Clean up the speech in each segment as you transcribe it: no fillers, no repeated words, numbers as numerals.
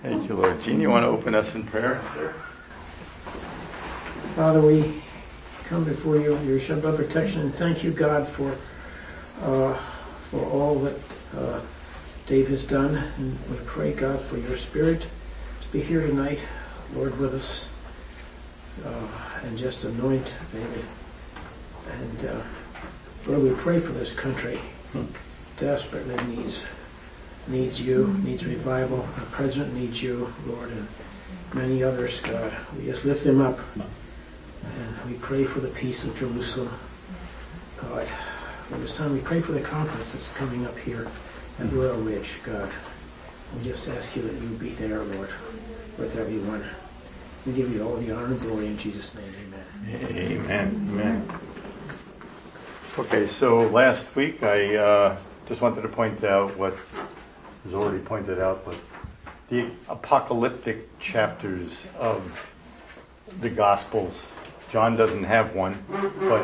Thank you, Lord. Gene, you want to open us in prayer, sir? Father, we come before you under your shed blood protection, and thank you, God, for all that Dave has done. And we pray, God, for your Spirit to be here tonight, Lord, with us, and just anoint David. And Lord, we pray for this country. Desperately needs you, needs revival. Our president needs you, Lord, and many others, God. We just lift them up, and we pray for the peace of Jerusalem, God. For this time, we pray for the conference that's coming up here at Royal Ridge, God. We just ask you that you be there, Lord, with everyone. We give you all the honor and glory in Jesus' name. Amen. Amen. Amen. Okay, so last week I just wanted to point out what was already pointed out, but the apocalyptic chapters of the Gospels. John doesn't have one, but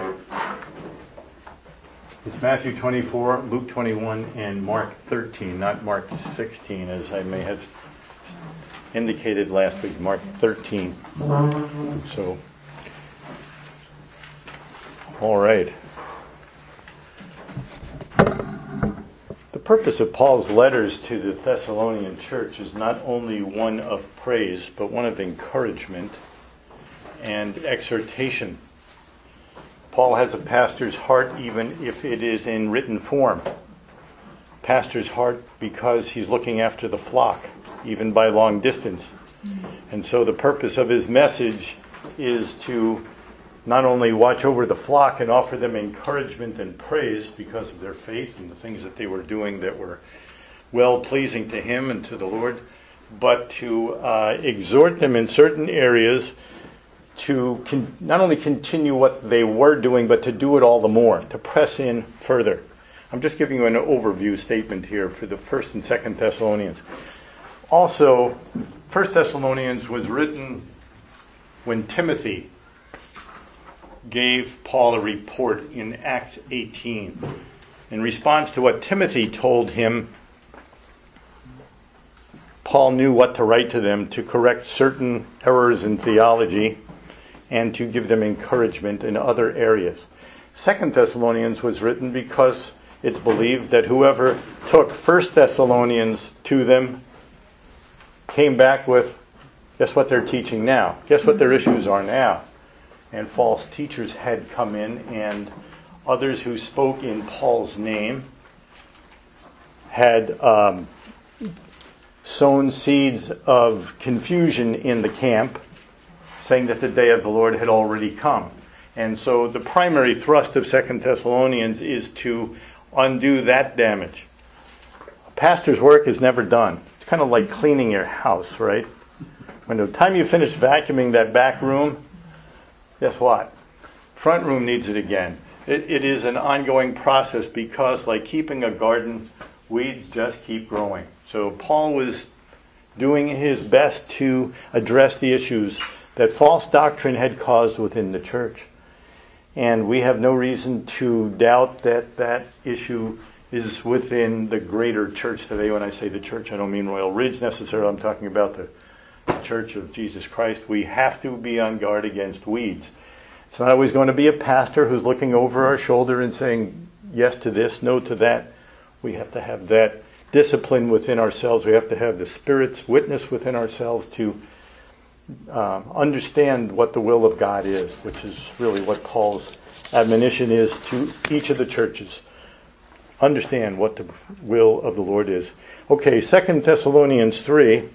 it's Matthew 24, Luke 21, and Mark 13, not Mark 16, as I may have indicated last week, Mark 13. So, all right. The purpose of Paul's letters to the Thessalonian church is not only one of praise, but one of encouragement and exhortation. Paul has a pastor's heart, even if it is in written form. Pastor's heart because he's looking after the flock, even by long distance. And so the purpose of his message is to not only watch over the flock and offer them encouragement and praise because of their faith and the things that they were doing that were well-pleasing to him and to the Lord, but to exhort them in certain areas to not only continue what they were doing, but to do it all the more, to press in further. I'm just giving you an overview statement here for the 1st and 2nd Thessalonians. Also, 1st Thessalonians was written when Timothy gave Paul a report in Acts 18. In response to what Timothy told him, Paul knew what to write to them to correct certain errors in theology and to give them encouragement in other areas. 2 Thessalonians was written because it's believed that whoever took 1 Thessalonians to them came back with, guess what they're teaching now? Guess what their issues are now? And false teachers had come in, and others who spoke in Paul's name had sown seeds of confusion in the camp, saying that the day of the Lord had already come. And so the primary thrust of 2 Thessalonians is to undo that damage. A pastor's work is never done. It's kind of like cleaning your house, right? When the time you finish vacuuming that back room, guess what? Front room needs it again. It is an ongoing process because, like keeping a garden, weeds just keep growing. So Paul was doing his best to address the issues that false doctrine had caused within the church. And we have no reason to doubt that that issue is within the greater church today. When I say the church, I don't mean Royal Ridge necessarily. I'm talking about the Church of Jesus Christ. We have to be on guard against weeds. It's not always going to be a pastor who's looking over our shoulder and saying yes to this, no to that. We have to have that discipline within ourselves. We have to have the Spirit's witness within ourselves to understand what the will of God is, which is really what Paul's admonition is to each of the churches. Understand what the will of the Lord is. Okay, 2 Thessalonians 3.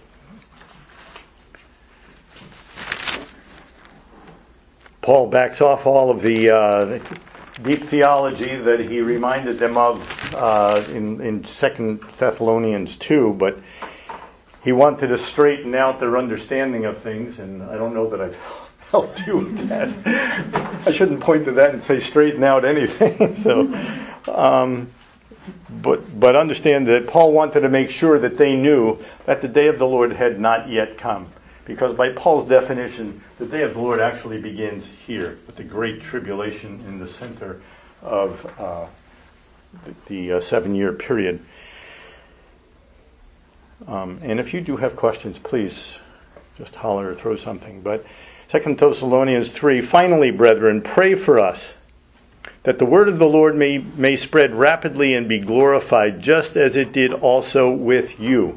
Paul backs off all of the deep theology that he reminded them of in 2 Thessalonians 2, but he wanted to straighten out their understanding of things, and I don't know that I've helped you with that. I shouldn't point to that and say straighten out anything. But understand that Paul wanted to make sure that they knew that the day of the Lord had not yet come. Because by Paul's definition, the day of the Lord actually begins here, with the great tribulation in the center of the 7-year period. And if you do have questions, please just holler or throw something. But 2 Thessalonians 3, finally, brethren, pray for us, that the word of the Lord may spread rapidly and be glorified, just as it did also with you.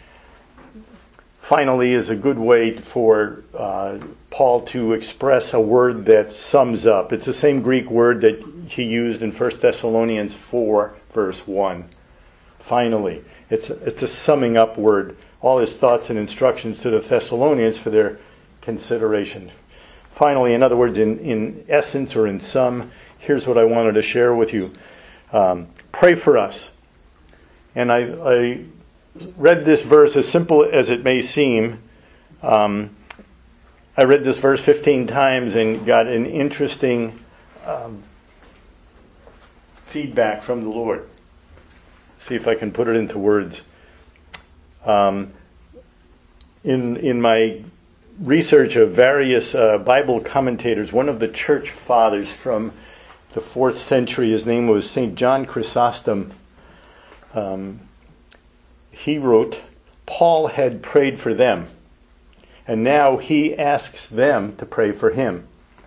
Finally is a good way for Paul to express a word that sums up. It's the same Greek word that he used in 1 Thessalonians 4, verse 1. Finally. It's a summing up word. All his thoughts and instructions to the Thessalonians for their consideration. Finally, in other words, in essence or in sum, here's what I wanted to share with you. Pray for us. And I read this verse, as simple as it may seem. I read this verse 15 times and got an interesting feedback from the Lord. See if I can put it into words. In my research of various Bible commentators, one of the church fathers from the 4th century, his name was St. John Chrysostom, he wrote, Paul had prayed for them, and now he asks them to pray for him.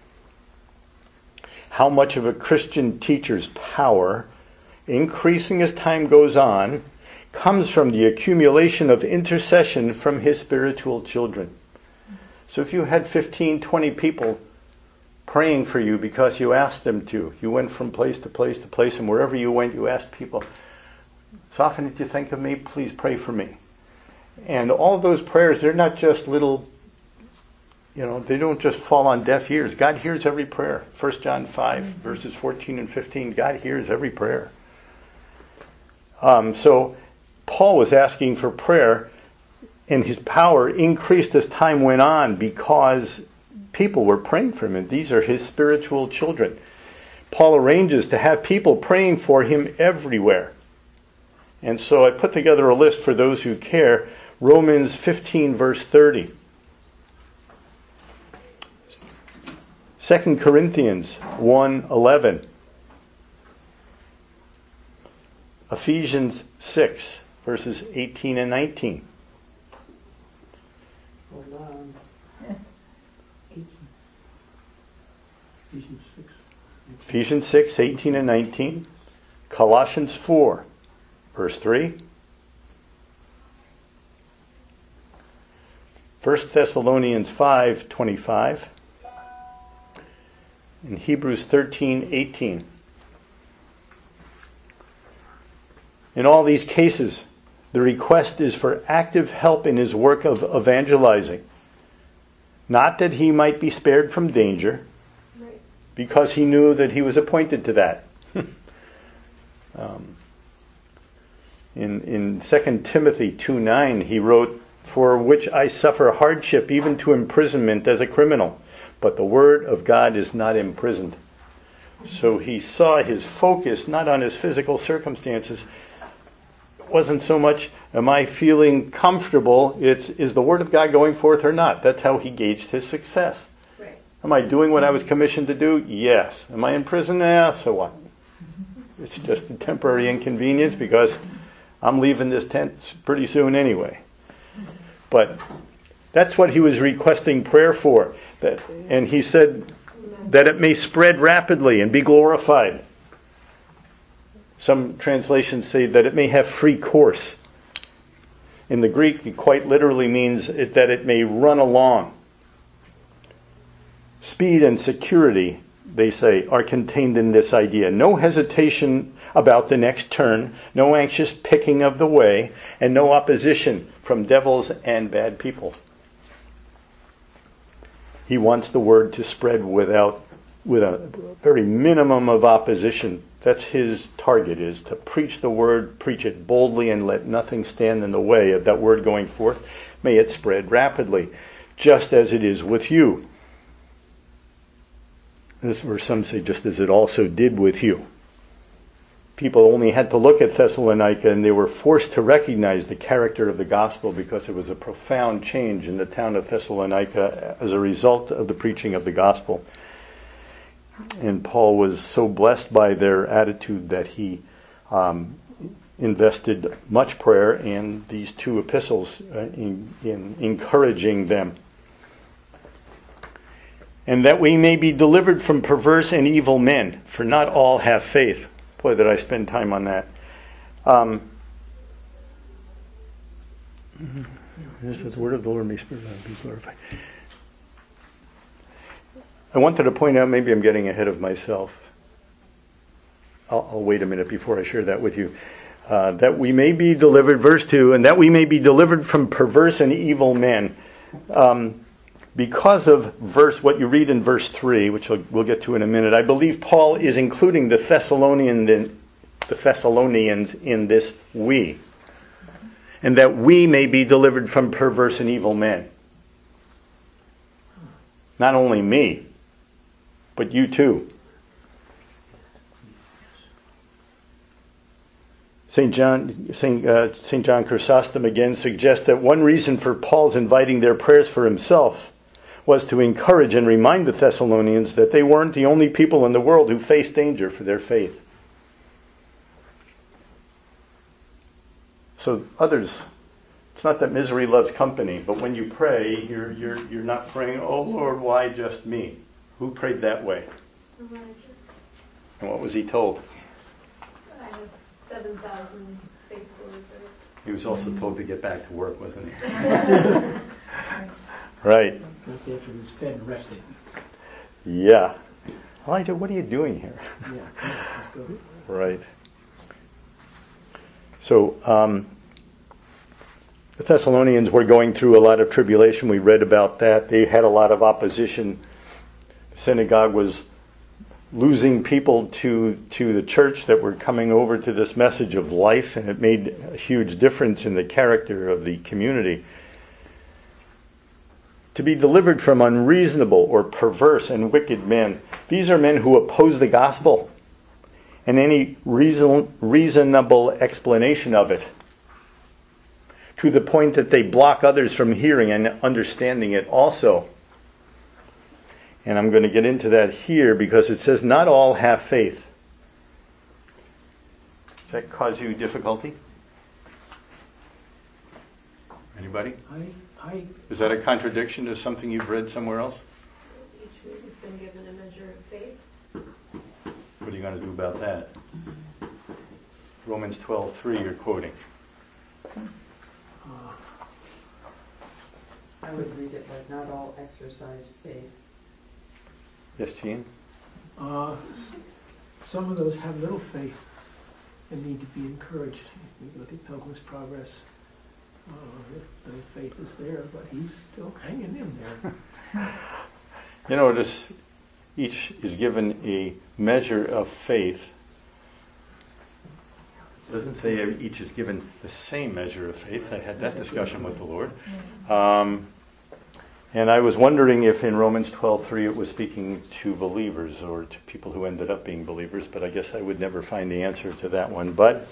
How much of a Christian teacher's power, increasing as time goes on, comes from the accumulation of intercession from his spiritual children. So if you had 15, 20 people praying for you because you asked them to, you went from place to place to place, and wherever you went, you asked people, so often that you think of me, please pray for me. And all those prayers, they're not just little, they don't just fall on deaf ears. God hears every prayer. 1 John 5, verses 14 and 15, God hears every prayer. So Paul was asking for prayer, and his power increased as time went on because people were praying for him, and these are his spiritual children. Paul arranges to have people praying for him everywhere. And so I put together a list for those who care. Romans 15, verse 30. 2 Corinthians 1:11. Ephesians 6, verses 18 and 19. Hold on. 18. Ephesians 6. Ephesians 6, 18 and 19. Colossians 4, verse 3. 1 Thessalonians 5:25. And Hebrews 13:18. In all these cases, the request is for active help in his work of evangelizing. Not that he might be spared from danger, because he knew that he was appointed to that. In 2 Timothy 2:9, he wrote, for which I suffer hardship, even to imprisonment as a criminal. But the word of God is not imprisoned. So he saw his focus not on his physical circumstances. It wasn't so much, am I feeling comfortable? It's, is the word of God going forth or not? That's how he gauged his success. Right. Am I doing what I was commissioned to do? Yes. Am I in prison? So what? It's just a temporary inconvenience because I'm leaving this tent pretty soon anyway. But that's what he was requesting prayer for. And he said that it may spread rapidly and be glorified. Some translations say that it may have free course. In the Greek, it quite literally means that it may run along. Speed and security, they say, are contained in this idea. No hesitation about the next turn, no anxious picking of the way, and no opposition from devils and bad people. He wants the word to spread with a very minimum of opposition. That's his target, is to preach the word, preach it boldly, and let nothing stand in the way of that word going forth. May it spread rapidly, just as it is with you. Or some say just as it also did with you. People only had to look at Thessalonica and they were forced to recognize the character of the gospel because there was a profound change in the town of Thessalonica as a result of the preaching of the gospel. And Paul was so blessed by their attitude that he invested much prayer in these two epistles in encouraging them. And that we may be delivered from perverse and evil men, for not all have faith. Boy, did I spend time on that. This is the word of the Lord, may Spirit be glorified. I wanted to point out, maybe I'm getting ahead of myself. I'll wait a minute before I share that with you. That we may be delivered, verse 2, and that we may be delivered from perverse and evil men. Because of what you read in verse 3, which we'll get to in a minute, I believe Paul is including the Thessalonians in this we. And that we may be delivered from perverse and evil men. Not only me, but you too. St. John Chrysostom again suggests that one reason for Paul's inviting their prayers for himself was to encourage and remind the Thessalonians that they weren't the only people in the world who faced danger for their faith. So others, it's not that misery loves company, but when you pray, you're not praying, "Oh Lord, why just me?" Who prayed that way? Elijah. And what was he told? I have 7,000 faithfuls. He was also told to get back to work, wasn't he? Right. That's after he's fed and rested. Yeah. Elijah, what are you doing here? Yeah, come on, let's go. Right. So, the Thessalonians were going through a lot of tribulation. We read about that. They had a lot of opposition. The synagogue was losing people to the church that were coming over to this message of life, and it made a huge difference in the character of the community. To be delivered from unreasonable or perverse and wicked men. These are men who oppose the gospel and any reasonable explanation of it, to the point that they block others from hearing and understanding it also. And I'm going to get into that here because it says not all have faith. Does that cause you difficulty? Anybody? Is that a contradiction to something you've read somewhere else? Each week has been given a measure of faith. What are you going to do about that? Romans 12:3 you're quoting. I would read it like not all exercise faith. Yes, Gene? Some of those have little faith and need to be encouraged. We look at Pilgrim's Progress. The faith is there, but he's still hanging in there. You notice each is given a measure of faith. It doesn't say each is given the same measure of faith. I had that discussion with the Lord. And I was wondering if in Romans 12:3 it was speaking to believers or to people who ended up being believers, but I guess I would never find the answer to that one. But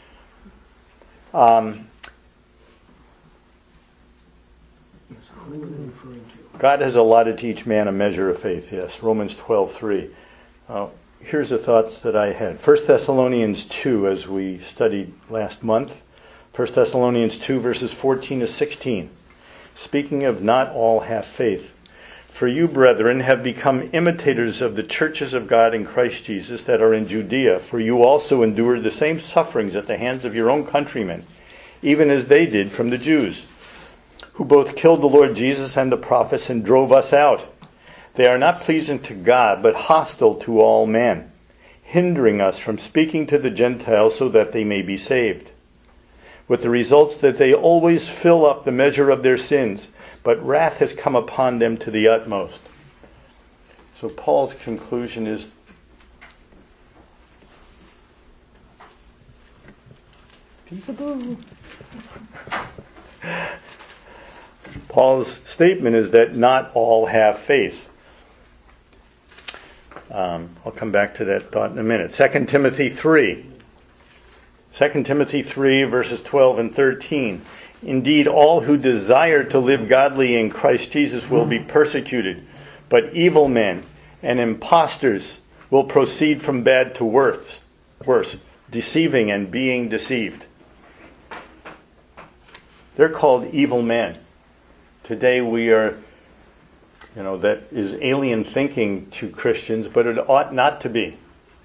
God has allotted to each man a measure of faith. Yes, Romans 12:3. Here's the thoughts that I had. 1 Thessalonians 2, as we studied last month. 1 Thessalonians 2, verses 14 to 16. Speaking of not all have faith. For you, brethren, have become imitators of the churches of God in Christ Jesus that are in Judea. For you also endured the same sufferings at the hands of your own countrymen, even as they did from the Jews, who both killed the Lord Jesus and the prophets and drove us out. They are not pleasing to God, but hostile to all men, hindering us from speaking to the Gentiles so that they may be saved. With the results that they always fill up the measure of their sins, but wrath has come upon them to the utmost. So Paul's conclusion is Paul's statement is that not all have faith. I'll come back to that thought in a minute. 2 Timothy 3. 2 Timothy 3, verses 12 and 13. Indeed, all who desire to live godly in Christ Jesus will be persecuted, but evil men and impostors will proceed from bad to worse. deceiving and being deceived. They're called evil men. Today we are, that is alien thinking to Christians, but it ought not to be.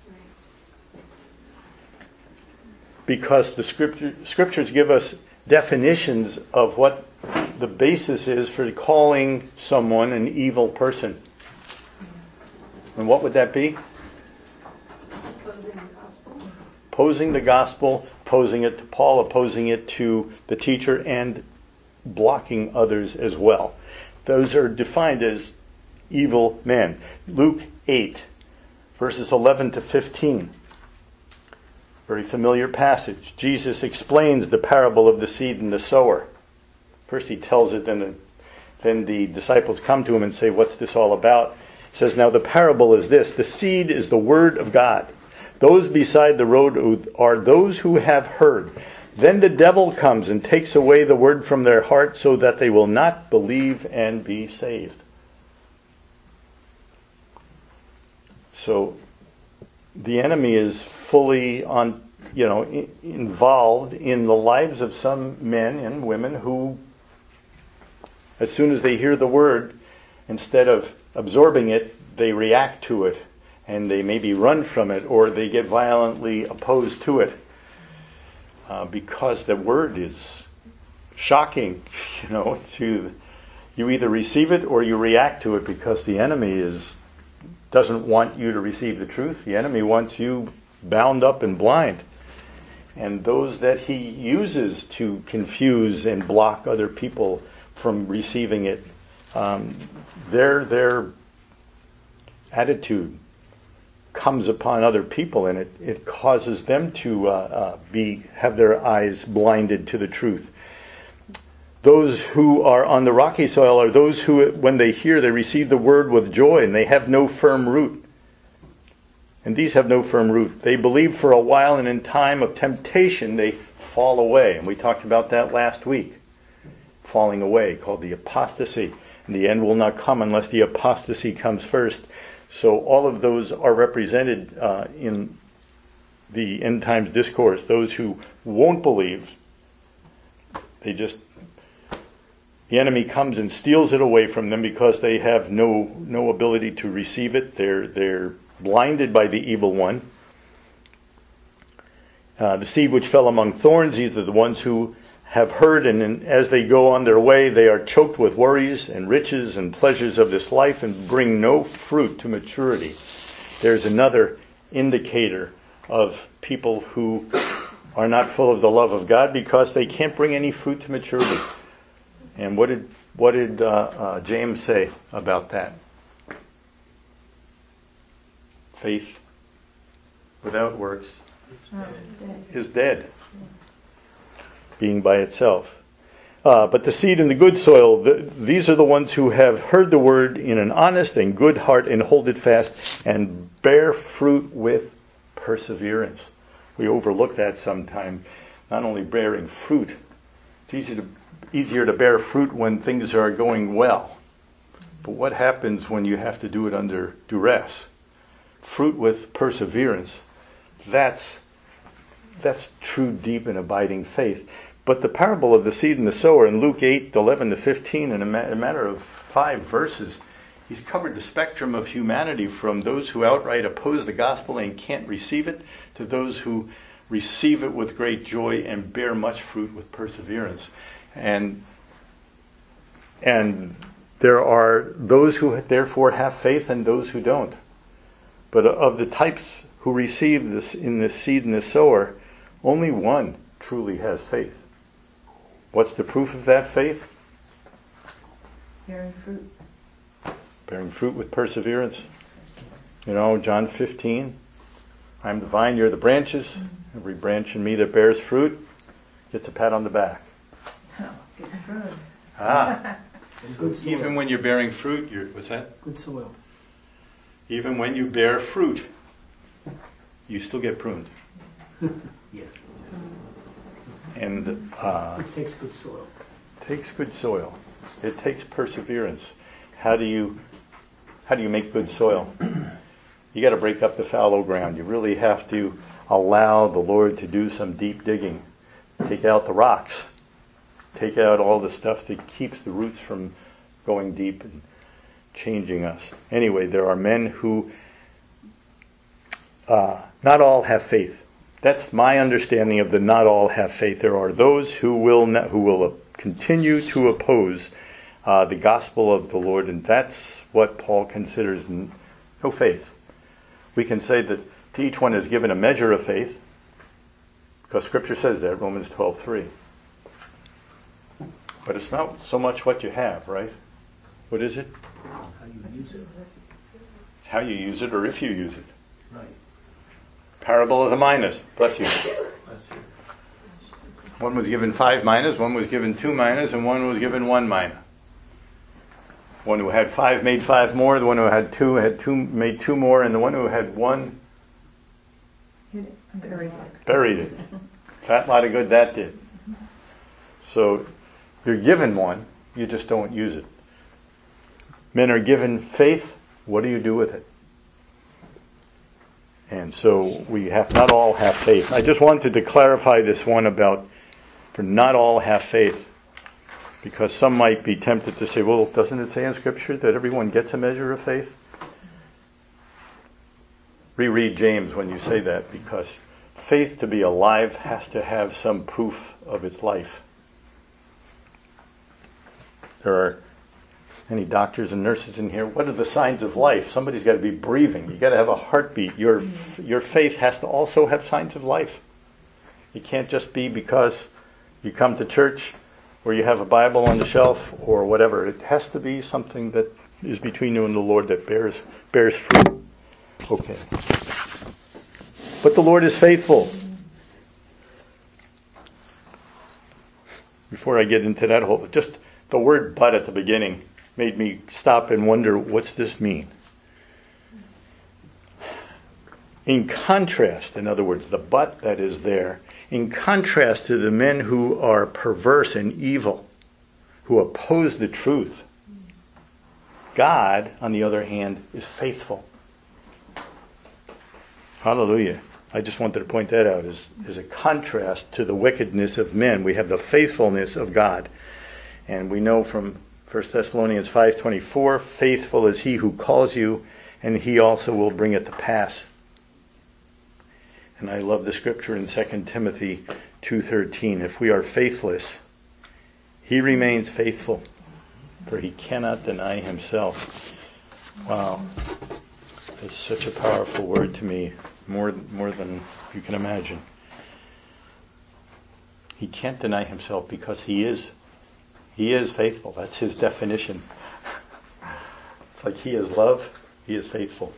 Because the scriptures give us definitions of what the basis is for calling someone an evil person. And what would that be? Opposing the gospel. Opposing the gospel, opposing it to Paul, opposing it to the teacher, and blocking others as well. Those are defined as evil men. Luke 8, verses 11 to 15. Very familiar passage. Jesus explains the parable of the seed and the sower. First he tells it, then the disciples come to him and say, "What's this all about?" He says, "Now the parable is this. The seed is the word of God. Those beside the road are those who have heard. Then the devil comes and takes away the word from their heart so that they will not believe and be saved." So the enemy is fully involved in the lives of some men and women who, as soon as they hear the word, instead of absorbing it, they react to it, and they maybe run from it, or they get violently opposed to it, because the word is shocking. You either receive it or you react to it, because the enemy doesn't want you to receive the truth. The enemy wants you bound up and blind. And those that he uses to confuse and block other people from receiving it, their attitude comes upon other people, and it causes them to have their eyes blinded to the truth. Those who are on the rocky soil are those who, when they hear, they receive the word with joy, and they have no firm root. And these have no firm root. They believe for a while, and in time of temptation, they fall away. And we talked about that last week. Falling away, called the apostasy. And the end will not come unless the apostasy comes first. So all of those are represented in the end times discourse. Those who won't believe, the enemy comes and steals it away from them because they have no ability to receive it. They're blinded by the evil one. The seed which fell among thorns, these are the ones who have heard, and as they go on their way, they are choked with worries and riches and pleasures of this life and bring no fruit to maturity. There's another indicator of people who are not full of the love of God, because they can't bring any fruit to maturity. And what did James say about that? Faith without works is dead, being by itself. But the seed in the good soil, these are the ones who have heard the word in an honest and good heart and hold it fast and bear fruit with perseverance. We overlook that sometimes. Not only bearing fruit, it's easier to bear fruit when things are going well. But what happens when you have to do it under duress? Fruit with perseverance. That's true, deep, and abiding faith. But the parable of the seed and the sower in Luke 8, 11 to 15, in a matter of 5 verses, he's covered the spectrum of humanity, from those who outright oppose the gospel and can't receive it, to those who receive it with great joy and bear much fruit with perseverance. And there are those who therefore have faith and those who don't. But of the types who receive this in the seed and the sower, only one truly has faith. What's the proof of that faith? Bearing fruit. Bearing fruit with perseverance. John 15, I'm the vine, you're the branches. Every branch in me that bears fruit gets a pat on the back. Gets pruned. Good soil. Even when you're bearing fruit, what's that? Good soil. Even when you bear fruit, you still get pruned. Yes. And It takes good soil. takes good soil. It takes perseverance. How do you make good soil? You got to break up the fallow ground. You really have to allow the Lord to do some deep digging. Take out the rocks. Take out all the stuff that keeps the roots from going deep and changing us. Anyway, there are men who not all have faith. That's my understanding of the not all have faith. There are those who will continue to oppose the gospel of the Lord, and that's what Paul considers no faith. We can say that to each one is given a measure of faith, because Scripture says that, Romans 12:3. But it's not so much what you have, right? What is it? How you use it. It's how you use it, or if you use it. Right. Parable of the minas. Bless you. Bless you. One was given 5 minas, one was given 2 minas, and one was given 1 mina. One who had 5 made 5 more, the one who had 2 made 2 more, and the one who had 1 buried it. Fat lot of good that did. So you're given one, you just don't use it. Men are given faith, what do you do with it? And so we have not all have faith. I just wanted to clarify this one about for not all have faith, because some might be tempted to say, well, doesn't it say in Scripture that everyone gets a measure of faith? Reread James when you say that, because faith to be alive has to have some proof of its life. There are any doctors and nurses in here. What are the signs of life? Somebody's got to be breathing. You've got to have a heartbeat. Your faith has to also have signs of life. It can't just be because you come to church or you have a Bible on the shelf or whatever. It has to be something that is between you and the Lord that bears fruit. Okay. But the Lord is faithful. Before I get into that whole, just the word but at the beginning made me stop and wonder, what's this mean? In contrast, in other words, the but that is there, in contrast to the men who are perverse and evil, who oppose the truth, God, on the other hand, is faithful. Hallelujah. I just wanted to point that out as a contrast to the wickedness of men. We have the faithfulness of God. And we know from 1 Thessalonians 5:24, faithful is he who calls you, and he also will bring it to pass. And I love the scripture in 2 Timothy 2:13. If we are faithless, he remains faithful, for he cannot deny himself. Wow. It's such a powerful word to me, more than you can imagine. He can't deny himself because he is faithful. That's his definition. It's like he is love, he is faithful.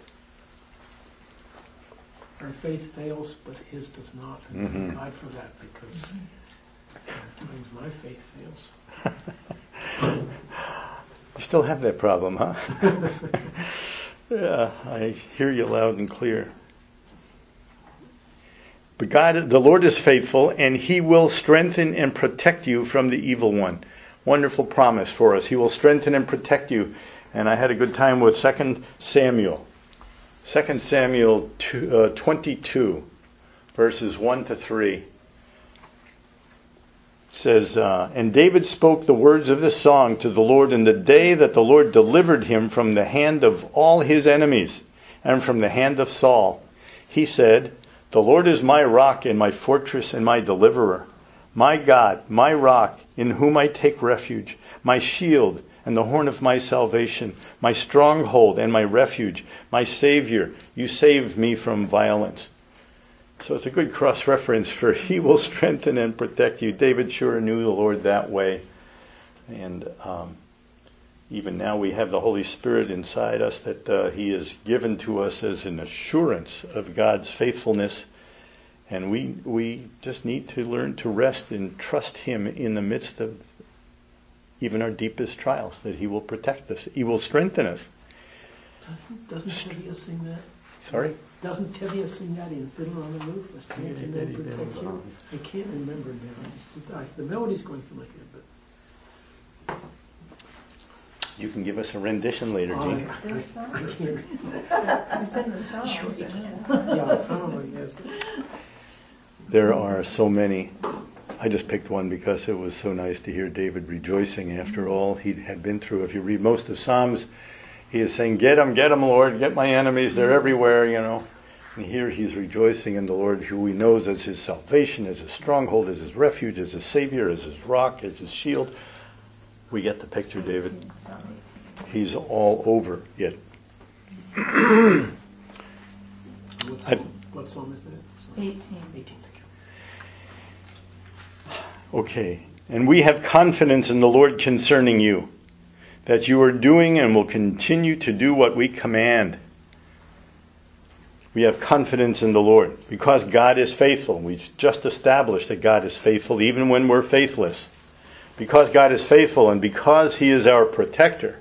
Our faith fails, but his does not. And thank God for that, because at times my faith fails. You still have that problem, huh? Yeah, I hear you loud and clear. But God, the Lord is faithful, and he will strengthen and protect you from the evil one. Wonderful promise for us. He will strengthen and protect you. And I had a good time with 2 Samuel. 2 Samuel 22, verses 1 to 3. It says, and David spoke the words of this song to the Lord in the day that the Lord delivered him from the hand of all his enemies and from the hand of Saul. He said, the Lord is my rock and my fortress and my deliverer, my God, my rock, in whom I take refuge, my shield and the horn of my salvation, my stronghold and my refuge, my Savior. You saved me from violence. So it's a good cross-reference for he will strengthen and protect you. David sure knew the Lord that way. And even now we have the Holy Spirit inside us that he has given to us as an assurance of God's faithfulness. And we just need to learn to rest and trust him in the midst of even our deepest trials, that he will protect us. He will strengthen us. Doesn't Tevye sing that? Sorry? Doesn't Tevye sing that in Fiddler on the Roof? Strengthen and protect you? I can't remember now. The melody's going through my head, but... You can give us a rendition later, Gene. This song? I can't. It's in the Psalms. Sure you isn't it? Yeah, probably, yes. There are so many. I just picked one because it was so nice to hear David rejoicing after all he had been through. If you read most of Psalms, he is saying, get them, Lord, get my enemies, they're everywhere, And here he's rejoicing in the Lord, who he knows as his salvation, as his stronghold, as his refuge, as his savior, as his rock, as his shield. We get the picture, David. Psalm 18. He's all over it. What psalm is that? 18. 18, thank you. Okay. And we have confidence in the Lord concerning you, that you are doing and will continue to do what we command. We have confidence in the Lord because God is faithful. We've just established that God is faithful even when we're faithless. Because God is faithful and because He is our protector,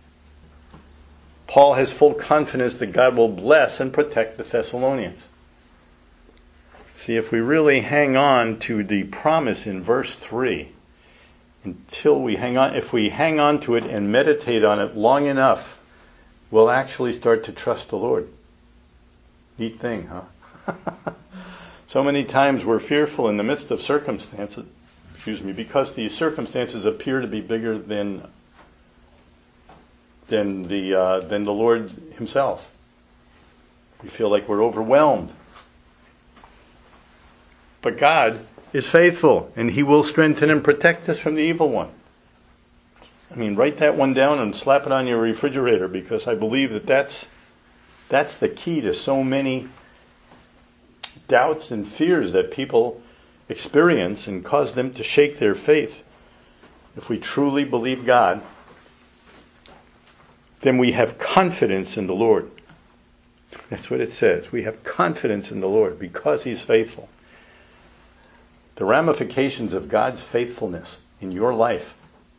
Paul has full confidence that God will bless and protect the Thessalonians. See, if we really hang on to the promise in verse 3, if we hang on to it and meditate on it long enough, we'll actually start to trust the Lord. Neat thing, huh? So many times we're fearful in the midst of circumstances, because these circumstances appear to be bigger than the Lord Himself. We feel like we're overwhelmed. But God is faithful, and He will strengthen and protect us from the evil one. Write that one down and slap it on your refrigerator, because I believe that's the key to so many doubts and fears that people experience and cause them to shake their faith. If we truly believe God, then we have confidence in the Lord. That's what it says. We have confidence in the Lord because He's faithful. The ramifications of God's faithfulness in your life.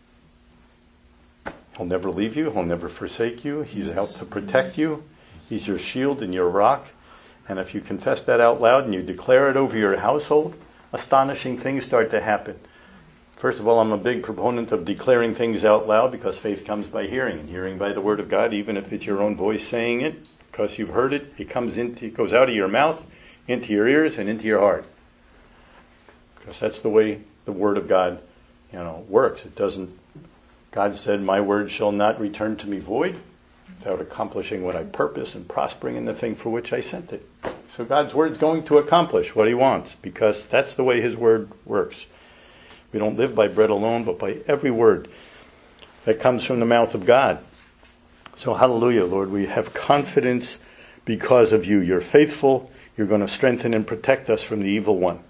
He'll never leave you. He'll never forsake you. He's out to protect you. He's your shield and your rock. And if you confess that out loud and you declare it over your household, astonishing things start to happen. First of all, I'm a big proponent of declaring things out loud because faith comes by hearing, and hearing by the Word of God, even if it's your own voice saying it, because you've heard it, it goes out of your mouth, into your ears, and into your heart. Because that's the way the Word of God, works. It doesn't. God said, "My word shall not return to me void, without accomplishing what I purpose and prospering in the thing for which I sent it." So God's Word is going to accomplish what He wants, because that's the way His Word works. We don't live by bread alone, but by every word that comes from the mouth of God. So hallelujah, Lord, we have confidence because of You. You're faithful. You're going to strengthen and protect us from the evil one.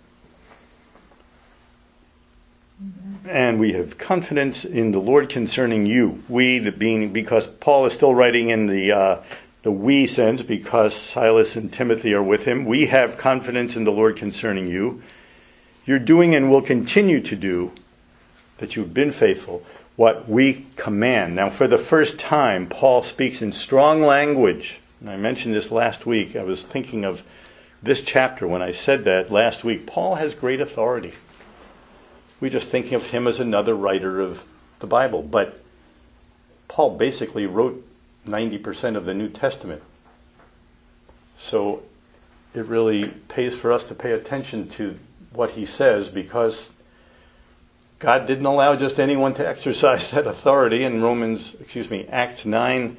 And we have confidence in the Lord concerning you. Because Paul is still writing in the we sense, because Silas and Timothy are with him. We have confidence in the Lord concerning you. You're doing and will continue to do, that you've been faithful, what we command. Now, for the first time, Paul speaks in strong language. And I mentioned this last week. I was thinking of this chapter when I said that last week. Paul has great authority. We're just thinking of him as another writer of the Bible. But Paul basically wrote 90% of the New Testament. So it really pays for us to pay attention to what he says, because God didn't allow just anyone to exercise that authority. In Acts 9,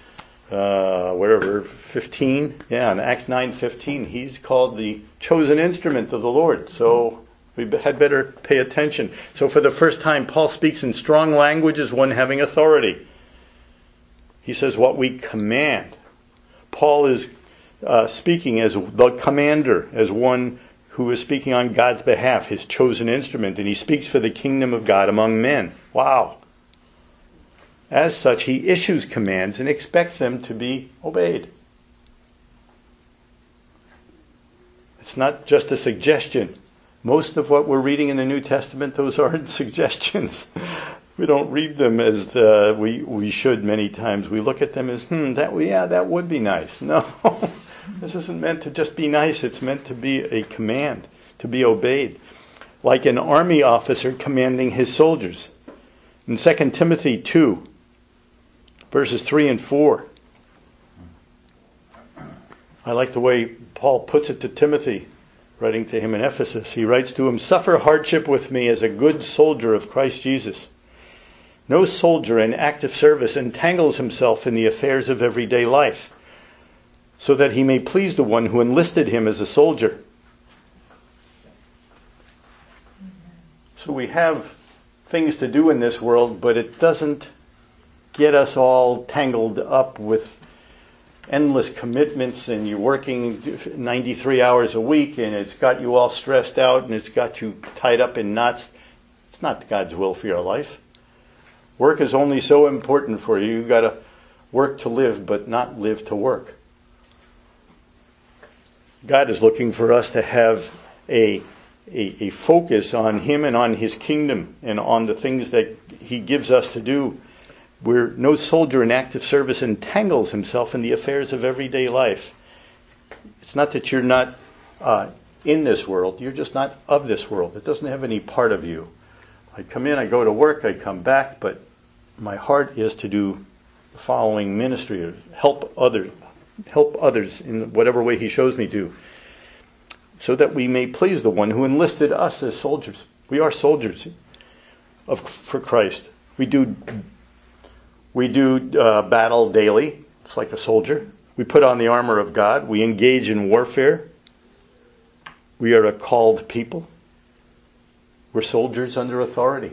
15. Yeah, in Acts 9:15, he's called the chosen instrument of the Lord. So we had better pay attention. So for the first time, Paul speaks in strong language as one having authority. He says what we command. Paul is speaking as the commander, as one who is speaking on God's behalf, His chosen instrument, and he speaks for the kingdom of God among men. Wow. As such, he issues commands and expects them to be obeyed. It's not just a suggestion. Most of what we're reading in the New Testament, those aren't suggestions. We don't read them as we should many times. We look at them as, that would be nice. No, this isn't meant to just be nice. It's meant to be a command, to be obeyed. Like an army officer commanding his soldiers. In 2 Timothy 2, verses 3 and 4. I like the way Paul puts it to Timothy, writing to him in Ephesus. He writes to him, "Suffer hardship with me as a good soldier of Christ Jesus. No soldier in active service entangles himself in the affairs of everyday life, so that he may please the one who enlisted him as a soldier." So we have things to do in this world, but it doesn't get us all tangled up with endless commitments, and you're working 93 hours a week, and it's got you all stressed out, and it's got you tied up in knots. It's not God's will for your life. Work is only so important for you. You've got to work to live, but not live to work. God is looking for us to have a focus on Him and on His kingdom and on the things that He gives us to do. Where no soldier in active service entangles himself in the affairs of everyday life. It's not that you're not in this world. You're just not of this world. It doesn't have any part of you. I come in, I go to work, I come back, but my heart is to do the following ministry, or help others in whatever way He shows me to, so that we may please the one who enlisted us as soldiers. We are soldiers for Christ. We do battle daily. It's like a soldier. We put on the armor of God. We engage in warfare. We are a called people. We're soldiers under authority.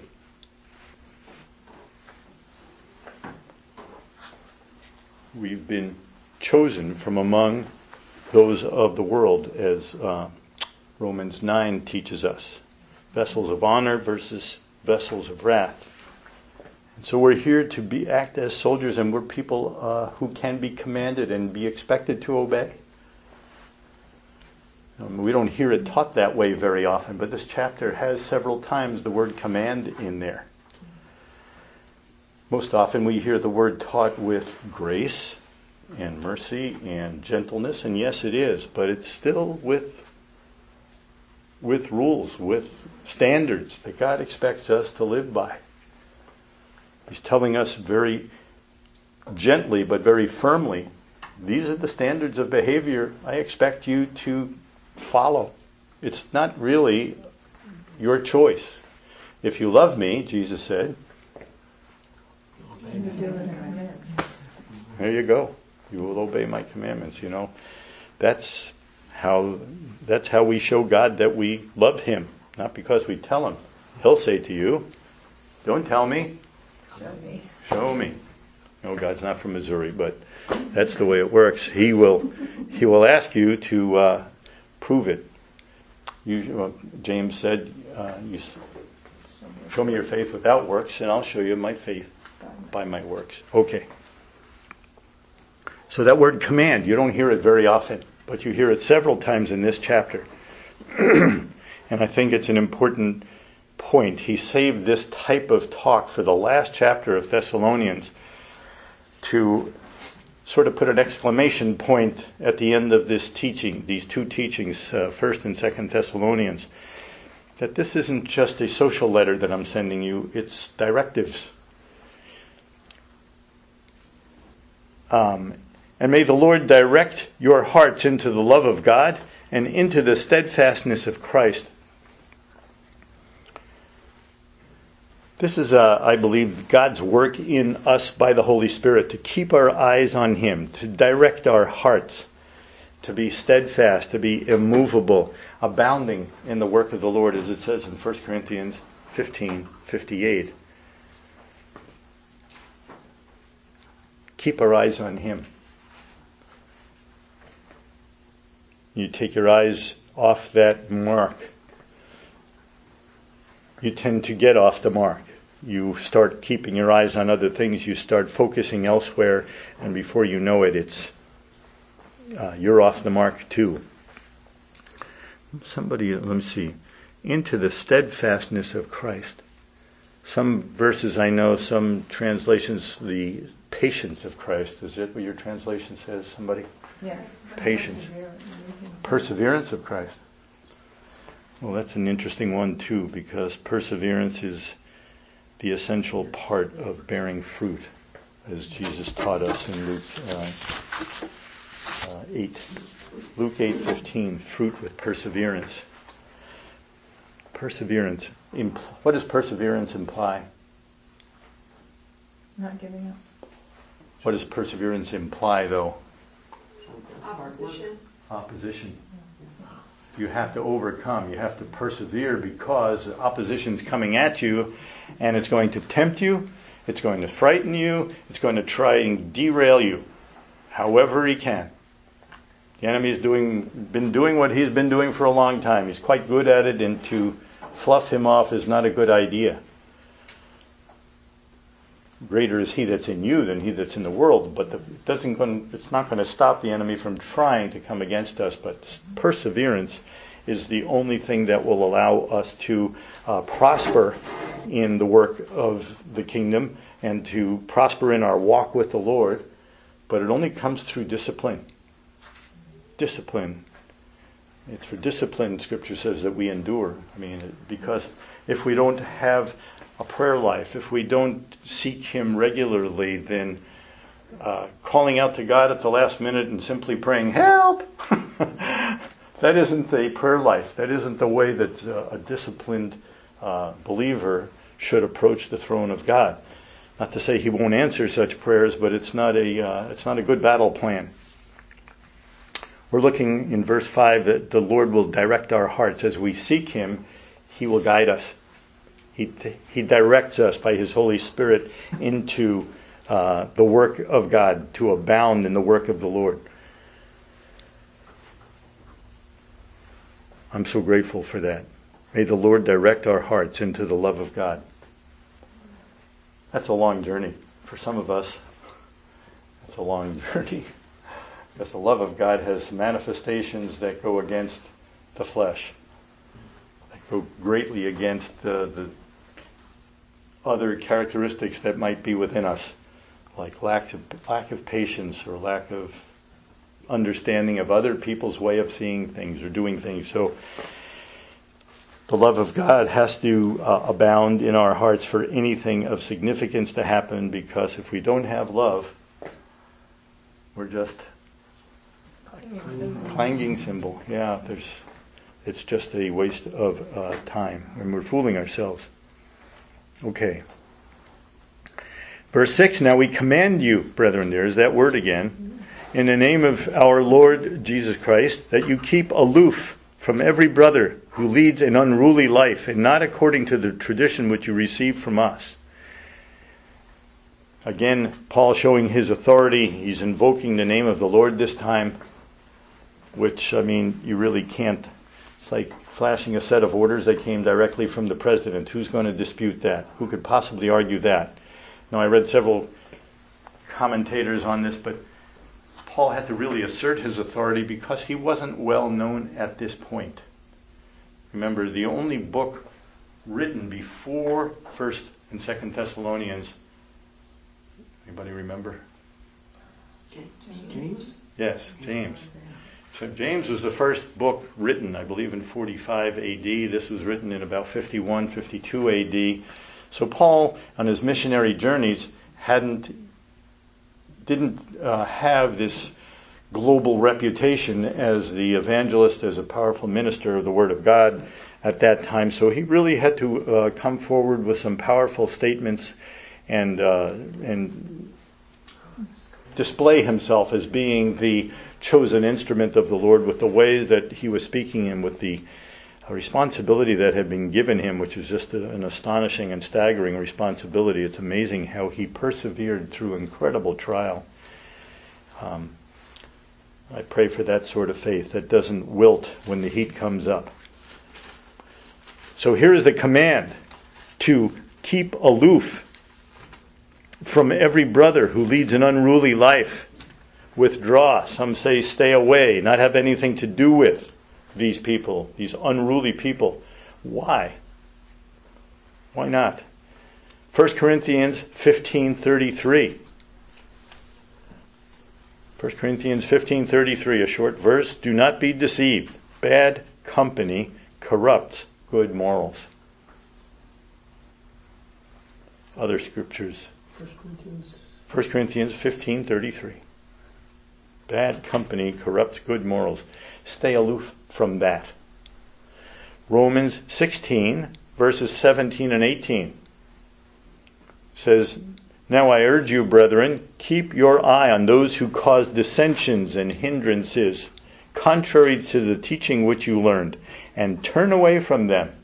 We've been chosen from among those of the world, as Romans 9 teaches us. Vessels of honor versus vessels of wrath. So we're here to act as soldiers, and we're people who can be commanded and be expected to obey. We don't hear it taught that way very often, but this chapter has several times the word command in there. Most often we hear the word taught with grace and mercy and gentleness, and yes, it is, but it's still with rules, with standards that God expects us to live by. He's telling us very gently but very firmly, these are the standards of behavior I expect you to follow. It's not really your choice. If you love me, Jesus said, there you go. You will obey my commandments. That's how we show God that we love Him. Not because we tell Him. He'll say to you, don't tell me. Show me. No, God's not from Missouri, but that's the way it works. He will ask you to prove it. James said, you show me your faith without works, and I'll show you my faith by my works. Okay. So that word command, you don't hear it very often, but you hear it several times in this chapter. And I think it's an important point. He saved this type of talk for the last chapter of Thessalonians to sort of put an exclamation point at the end of this teaching, these two teachings, 1st and 2nd Thessalonians, that this isn't just a social letter that I'm sending you, it's directives. And may the Lord direct your hearts into the love of God and into the steadfastness of Christ. This is, I believe, God's work in us by the Holy Spirit to keep our eyes on Him, to direct our hearts, to be steadfast, to be immovable, abounding in the work of the Lord, as it says in 1 Corinthians 15:58. Keep our eyes on Him. You take your eyes off that mark, you tend to get off the mark. You start keeping your eyes on other things. You start focusing elsewhere, and before you know it, you're off the mark too. Let me see. Into the steadfastness of Christ. Some verses I know, some translations, the patience of Christ. Is that what your translation says, somebody? Yes. Patience. Perseverance of Christ. Well, that's an interesting one too, because perseverance is the essential part of bearing fruit. as Jesus taught us in Luke 8. Luke 8:15, fruit with perseverance. Perseverance. What does perseverance imply? Not giving up. What does perseverance imply, though? Opposition. Opposition. You have to overcome. You have to persevere because opposition's coming at you, and it's going to tempt you. It's going to frighten you. It's going to try and derail you, however he can. The enemy's been doing what he's been doing for a long time. He's quite good at it, and to fluff him off is not a good idea. Greater is he that's in you than he that's in the world, but it's not going to stop the enemy from trying to come against us. But perseverance is the only thing that will allow us to prosper in the work of the kingdom and to prosper in our walk with the Lord. But it only comes through discipline. Discipline. It's for discipline, Scripture says, that we endure. Because if we don't have a prayer life, if we don't seek Him regularly, then calling out to God at the last minute and simply praying, "Help!" that isn't a prayer life. That isn't the way that a disciplined believer should approach the throne of God. Not to say He won't answer such prayers, but it's not a good battle plan. We're looking in verse 5 that the Lord will direct our hearts. As we seek Him, He will guide us. He directs us by His Holy Spirit into the work of God, to abound in the work of the Lord. I'm so grateful for that. May the Lord direct our hearts into the love of God. That's a long journey. For some of us, it's a long journey. Because the love of God has manifestations that go against the flesh. That go greatly against the other characteristics that might be within us. Like lack of patience or lack of understanding of other people's way of seeing things or doing things. So the love of God has to abound in our hearts for anything of significance to happen, because if we don't have love, we're just clanging cymbal. Yeah, it's just a waste of time, and we're fooling ourselves. Okay. Verse 6, now we command you, brethren, there's that word again, in the name of our Lord Jesus Christ, that you keep aloof from every brother who leads an unruly life, and not according to the tradition which you received from us. Again, Paul showing his authority. He's invoking the name of the Lord this time, which, you really can't. It's like flashing a set of orders that came directly from the president. Who's going to dispute that? Who could possibly argue that? Now, I read several commentators on this, but Paul had to really assert his authority because he wasn't well known at this point. Remember, the only book written before 1st and 2nd Thessalonians, anybody remember? James? Yes, James. So James was the first book written, I believe, in 45 AD. This was written in about 51, 52 AD. So Paul, on his missionary journeys, didn't have this global reputation as the evangelist, as a powerful minister of the Word of God at that time. So he really had to come forward with some powerful statements and display himself as being the chosen instrument of the Lord, with the ways that he was speaking and with the responsibility that had been given him, which is just an astonishing and staggering responsibility. It's amazing how he persevered through incredible trial. I pray for that sort of faith that doesn't wilt when the heat comes up. So here is the command to keep aloof from every brother who leads an unruly life. Withdraw. Some say stay away, not have anything to do with these people, these unruly people. Why? Why not? 1 Corinthians 15:33. 1 Corinthians 15:33, a short verse. Do not be deceived. Bad company corrupts good morals. Other scriptures. 1 Corinthians 1 Corinthians 15:33. Bad company corrupts good morals. Stay aloof from that. Romans 16, verses 17 and 18 says, "Now I urge you, brethren, keep your eye on those who cause dissensions and hindrances, contrary to the teaching which you learned, and turn away from them.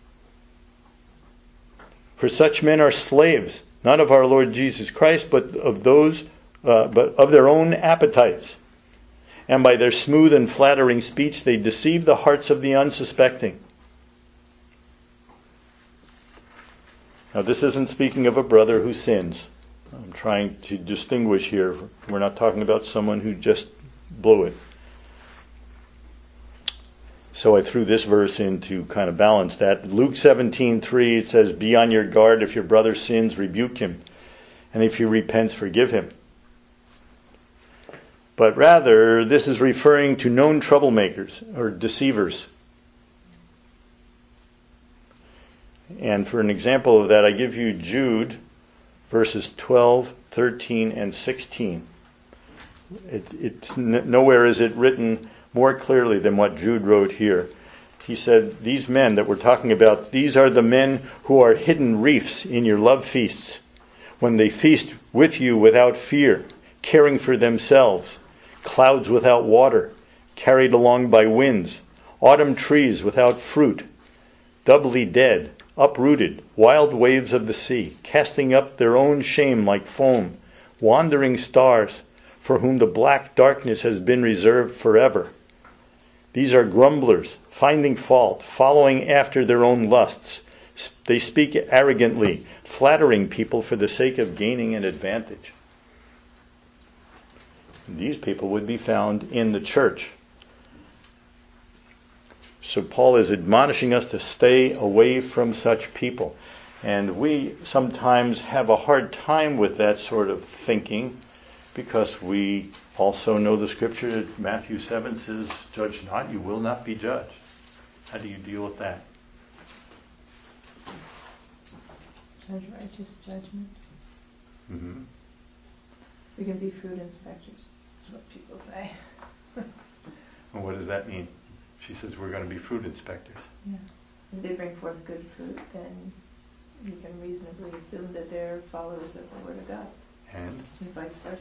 For such men are slaves, not of our Lord Jesus Christ, but of their own appetites. And by their smooth and flattering speech they deceive the hearts of the unsuspecting." Now this isn't speaking of a brother who sins. I'm trying to distinguish here. We're not talking about someone who just blew it. So I threw this verse in to kind of balance that. Luke 17:3, it says, "Be on your guard. If your brother sins, rebuke him. And if he repents, forgive him." But rather, this is referring to known troublemakers or deceivers. And for an example of that, I give you Jude, verses 12, 13, and 16. Nowhere is it written more clearly than what Jude wrote here. He said, these men that we're talking about, these are the men who are hidden reefs in your love feasts, when they feast with you without fear, caring for themselves, clouds without water, carried along by winds, autumn trees without fruit, doubly dead, uprooted, wild waves of the sea, casting up their own shame like foam, wandering stars, for whom the black darkness has been reserved forever. These are grumblers, finding fault, following after their own lusts. They speak arrogantly, flattering people for the sake of gaining an advantage. And these people would be found in the church. So Paul is admonishing us to stay away from such people. And we sometimes have a hard time with that sort of thinking, because we also know the scripture that Matthew 7 says, "Judge not, you will not be judged." How do you deal with that? Judge righteous judgment. Mm-hmm. We can be fruit inspectors. That's what people say. And what does that mean? She says we're going to be fruit inspectors. Yeah. If they bring forth good fruit, then you can reasonably assume that they're followers of the Word of God. And vice versa.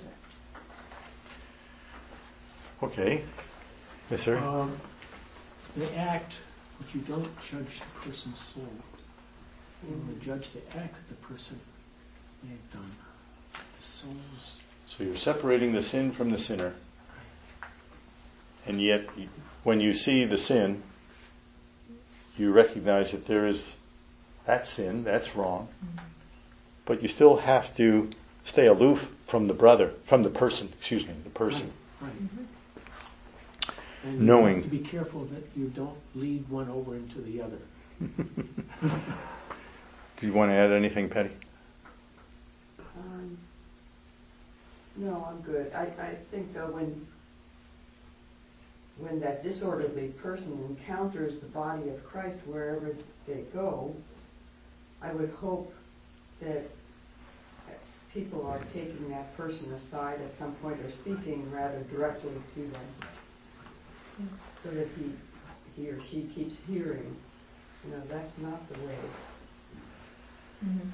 Okay. Yes, sir? The act, but you don't judge the person's soul. You only judge the act that the person may have done. The soul's... So you're separating the sin from the sinner. And yet, when you see the sin, you recognize that there is that sin, that's wrong. Mm-hmm. But you still have to stay aloof from the person. Right. Mm-hmm. And Knowing. You have to be careful that you don't lead one over into the other. Do you want to add anything, Patty? No, I'm good. I think though when that disorderly person encounters the body of Christ wherever they go, I would hope that people are taking that person aside at some point or speaking rather directly to them, so that he or she keeps hearing, that's not the way. Mm-hmm.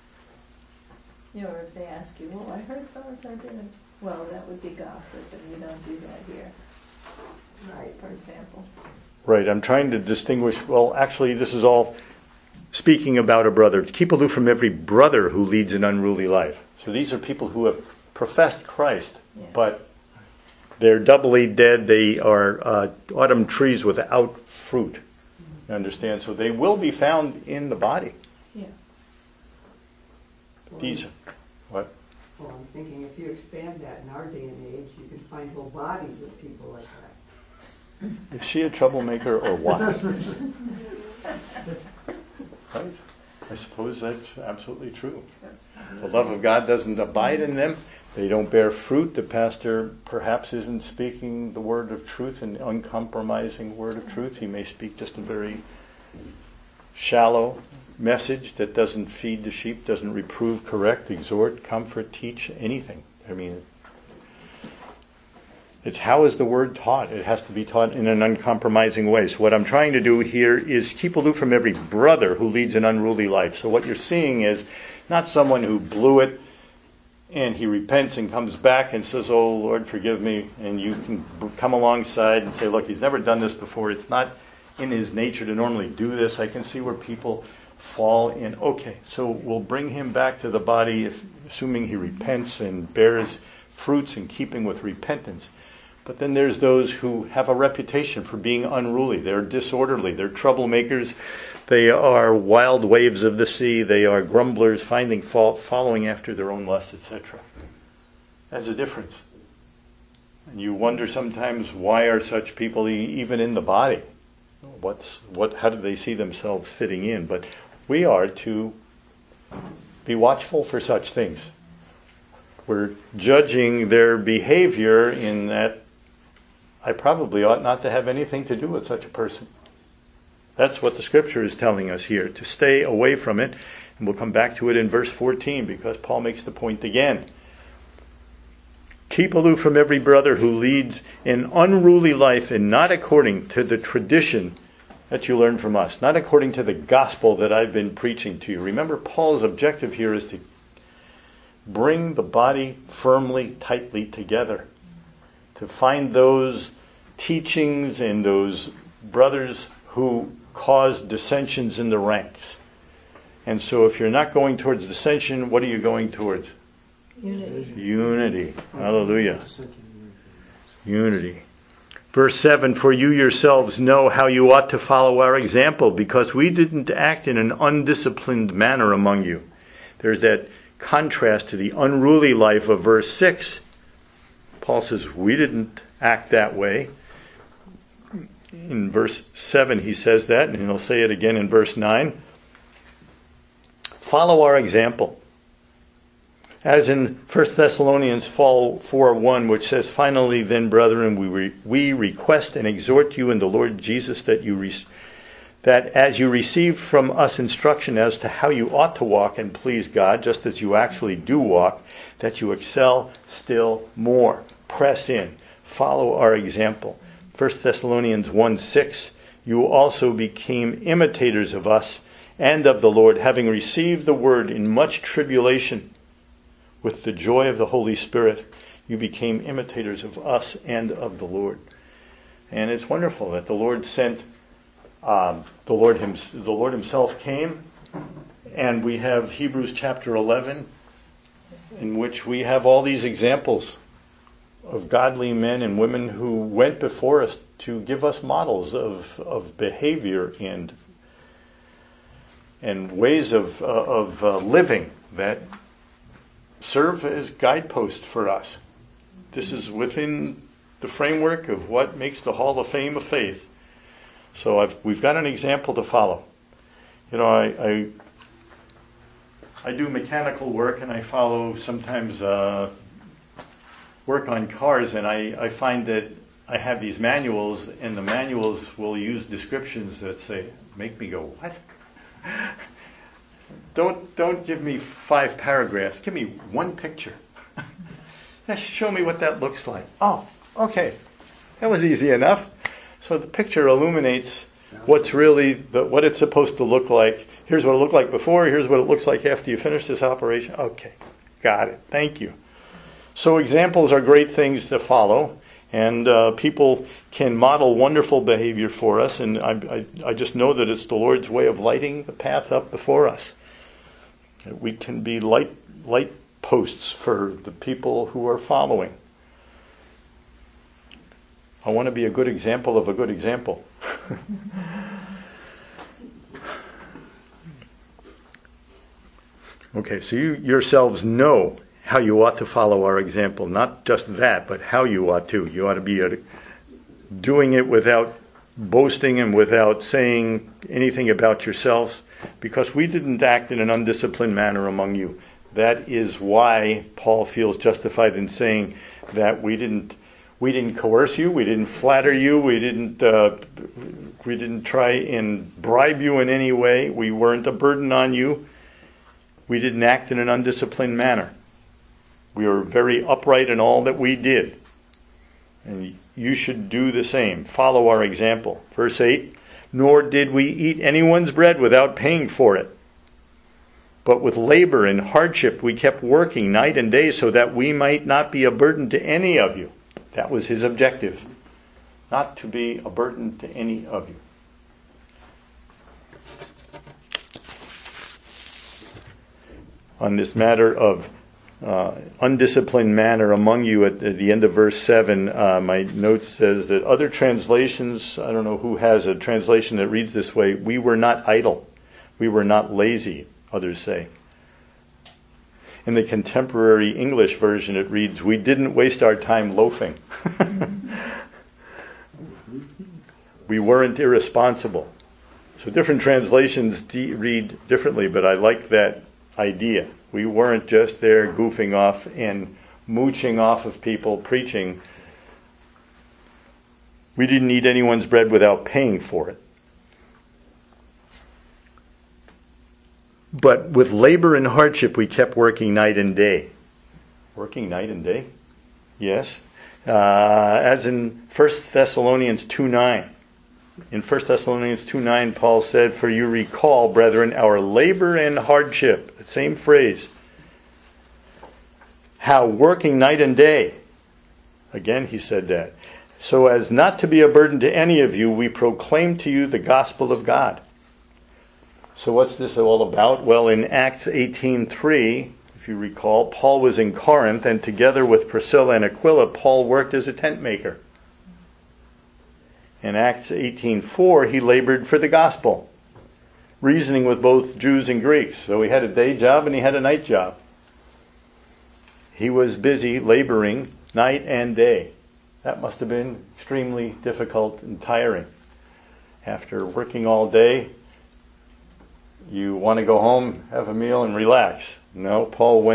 Or if they ask you, well, I heard so-and-so did it. Well, that would be gossip, and you don't do that here. Right. For example. Right, I'm trying to distinguish, well, actually, this is all speaking about a brother. Keep aloof from every brother who leads an unruly life. So these are people who have professed Christ, but they're doubly dead. They are autumn trees without fruit. You understand? So they will be found in the body. Yeah. These, what? Well, I'm thinking if you expand that in our day and age, you can find whole bodies of people like that. Is she a troublemaker or what? Right? I suppose that's absolutely true. The love of God doesn't abide in them. They don't bear fruit. The pastor perhaps isn't speaking the word of truth, an uncompromising word of truth. He may speak just a very shallow message that doesn't feed the sheep, doesn't reprove, correct, exhort, comfort, teach, anything. I mean, it's how is the word taught? It has to be taught in an uncompromising way. So what I'm trying to do here is keep aloof from every brother who leads an unruly life. So what you're seeing is not someone who blew it and he repents and comes back and says, "Oh, Lord, forgive me." And you can come alongside and say, "Look, he's never done this before. It's not in his nature to normally do this. I can see where people fall in." Okay, so we'll bring him back to the body, assuming he repents and bears fruits in keeping with repentance. But then there's those who have a reputation for being unruly. They're disorderly. They're troublemakers. They are wild waves of the sea. They are grumblers, finding fault, following after their own lusts, etc. There's a difference. And you wonder sometimes, why are such people even in the body? How do they see themselves fitting in? But we are to be watchful for such things. We're judging their behavior in that I probably ought not to have anything to do with such a person. That's what the scripture is telling us here, to stay away from it. And we'll come back to it in verse 14 because Paul makes the point again. Keep aloof from every brother who leads an unruly life and not according to the tradition that you learned from us, not according to the gospel that I've been preaching to you. Remember, Paul's objective here is to bring the body firmly, tightly together, to find those teachings and those brothers who cause dissensions in the ranks. And so if you're not going towards dissension, what are you going towards? Unity. Hallelujah. Unity. Verse 7, for you yourselves know how you ought to follow our example, because we didn't act in an undisciplined manner among you. There's that contrast to the unruly life of verse 6. Paul says, we didn't act that way. In verse 7 he says that, and he'll say it again in verse 9. Follow our example. As in 1 Thessalonians 4:1, which says, finally then, brethren, we request and exhort you in the Lord Jesus that as you receive from us instruction as to how you ought to walk and please God, just as you actually do walk, that you excel still more. Press in. Follow our example. 1 Thessalonians 1:6, you also became imitators of us and of the Lord, having received the word in much tribulation with the joy of the Holy Spirit. You became imitators of us and of the Lord. And it's wonderful that the Lord sent, the Lord himself came, and we have Hebrews chapter 11, in which we have all these examples of godly men and women who went before us to give us models of behavior and ways of living that serve as guideposts for us. This is within the framework of what makes the Hall of Fame of faith. So we've got an example to follow. You know, I do mechanical work, and I follow sometimes work on cars, and I find that I have these manuals, and the manuals will use descriptions that make me go, what? Don't give me 5 paragraphs. Give me one picture. Show me what that looks like. Oh, okay. That was easy enough. So the picture illuminates what's really what it's supposed to look like. Here's what it looked like before. Here's what it looks like after you finish this operation. Okay, got it. Thank you. So examples are great things to follow, and people can model wonderful behavior for us, and I just know that it's the Lord's way of lighting the path up before us. We can be light posts for the people who are following. I want to be a good example of a good example. Okay, so you yourselves know how you ought to follow our example. Not just that, but how you ought to. You ought to be doing it without boasting and without saying anything about yourselves, because we didn't act in an undisciplined manner among you. That is why Paul feels justified in saying that we We didn't coerce you. We didn't flatter you. We didn't try and bribe you in any way. We weren't a burden on you. We didn't act in an undisciplined manner. We were very upright in all that we did. And you should do the same. Follow our example. Verse 8, nor did we eat anyone's bread without paying for it. But with labor and hardship we kept working night and day so that we might not be a burden to any of you. That was his objective. Not to be a burden to any of you. On this matter of undisciplined manner among you at the end of verse 7, my note says that other translations, I don't know who has a translation that reads this way, we were not idle. We were not lazy, others say. In the contemporary English version it reads, we didn't waste our time loafing. We weren't irresponsible. So different translations read differently, but I like that idea. We weren't just there goofing off and mooching off of people, preaching. We didn't eat anyone's bread without paying for it. But with labor and hardship we kept working night and day. Working night and day? Yes. As in 1 Thessalonians 2:9. In 1 Thessalonians 2:9, Paul said, for you recall, brethren, our labor and hardship. The same phrase. How working night and day. Again, he said that. So as not to be a burden to any of you, we proclaim to you the gospel of God. So what's this all about? Well, in Acts 18:3, if you recall, Paul was in Corinth, and together with Priscilla and Aquila, Paul worked as a tent maker. In Acts 18:4, he labored for the gospel, reasoning with both Jews and Greeks. So he had a day job and he had a night job. He was busy laboring night and day. That must have been extremely difficult and tiring. After working all day, you want to go home, have a meal, and relax. No,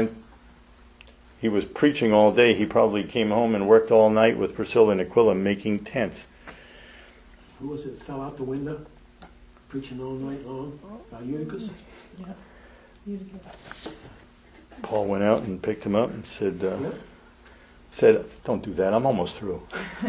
he was preaching all day. He probably came home and worked all night with Priscilla and Aquila making tents. Who was it fell out the window, preaching all night long? Eutychus? Yeah. Eutychus. Paul went out and picked him up and said, don't do that, I'm almost through.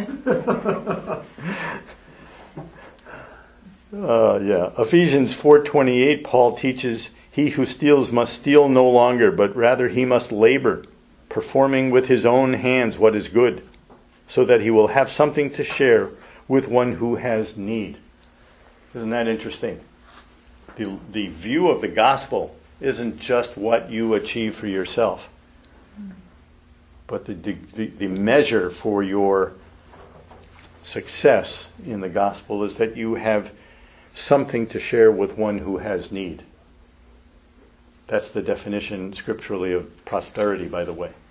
Ephesians 4:28, Paul teaches, he who steals must steal no longer, but rather he must labor, performing with his own hands what is good, so that he will have something to share with one who has need. Isn't that interesting? The view of the gospel isn't just what you achieve for yourself, but the measure for your success in the gospel is that you have something to share with one who has need. That's the definition scripturally of prosperity, by the way.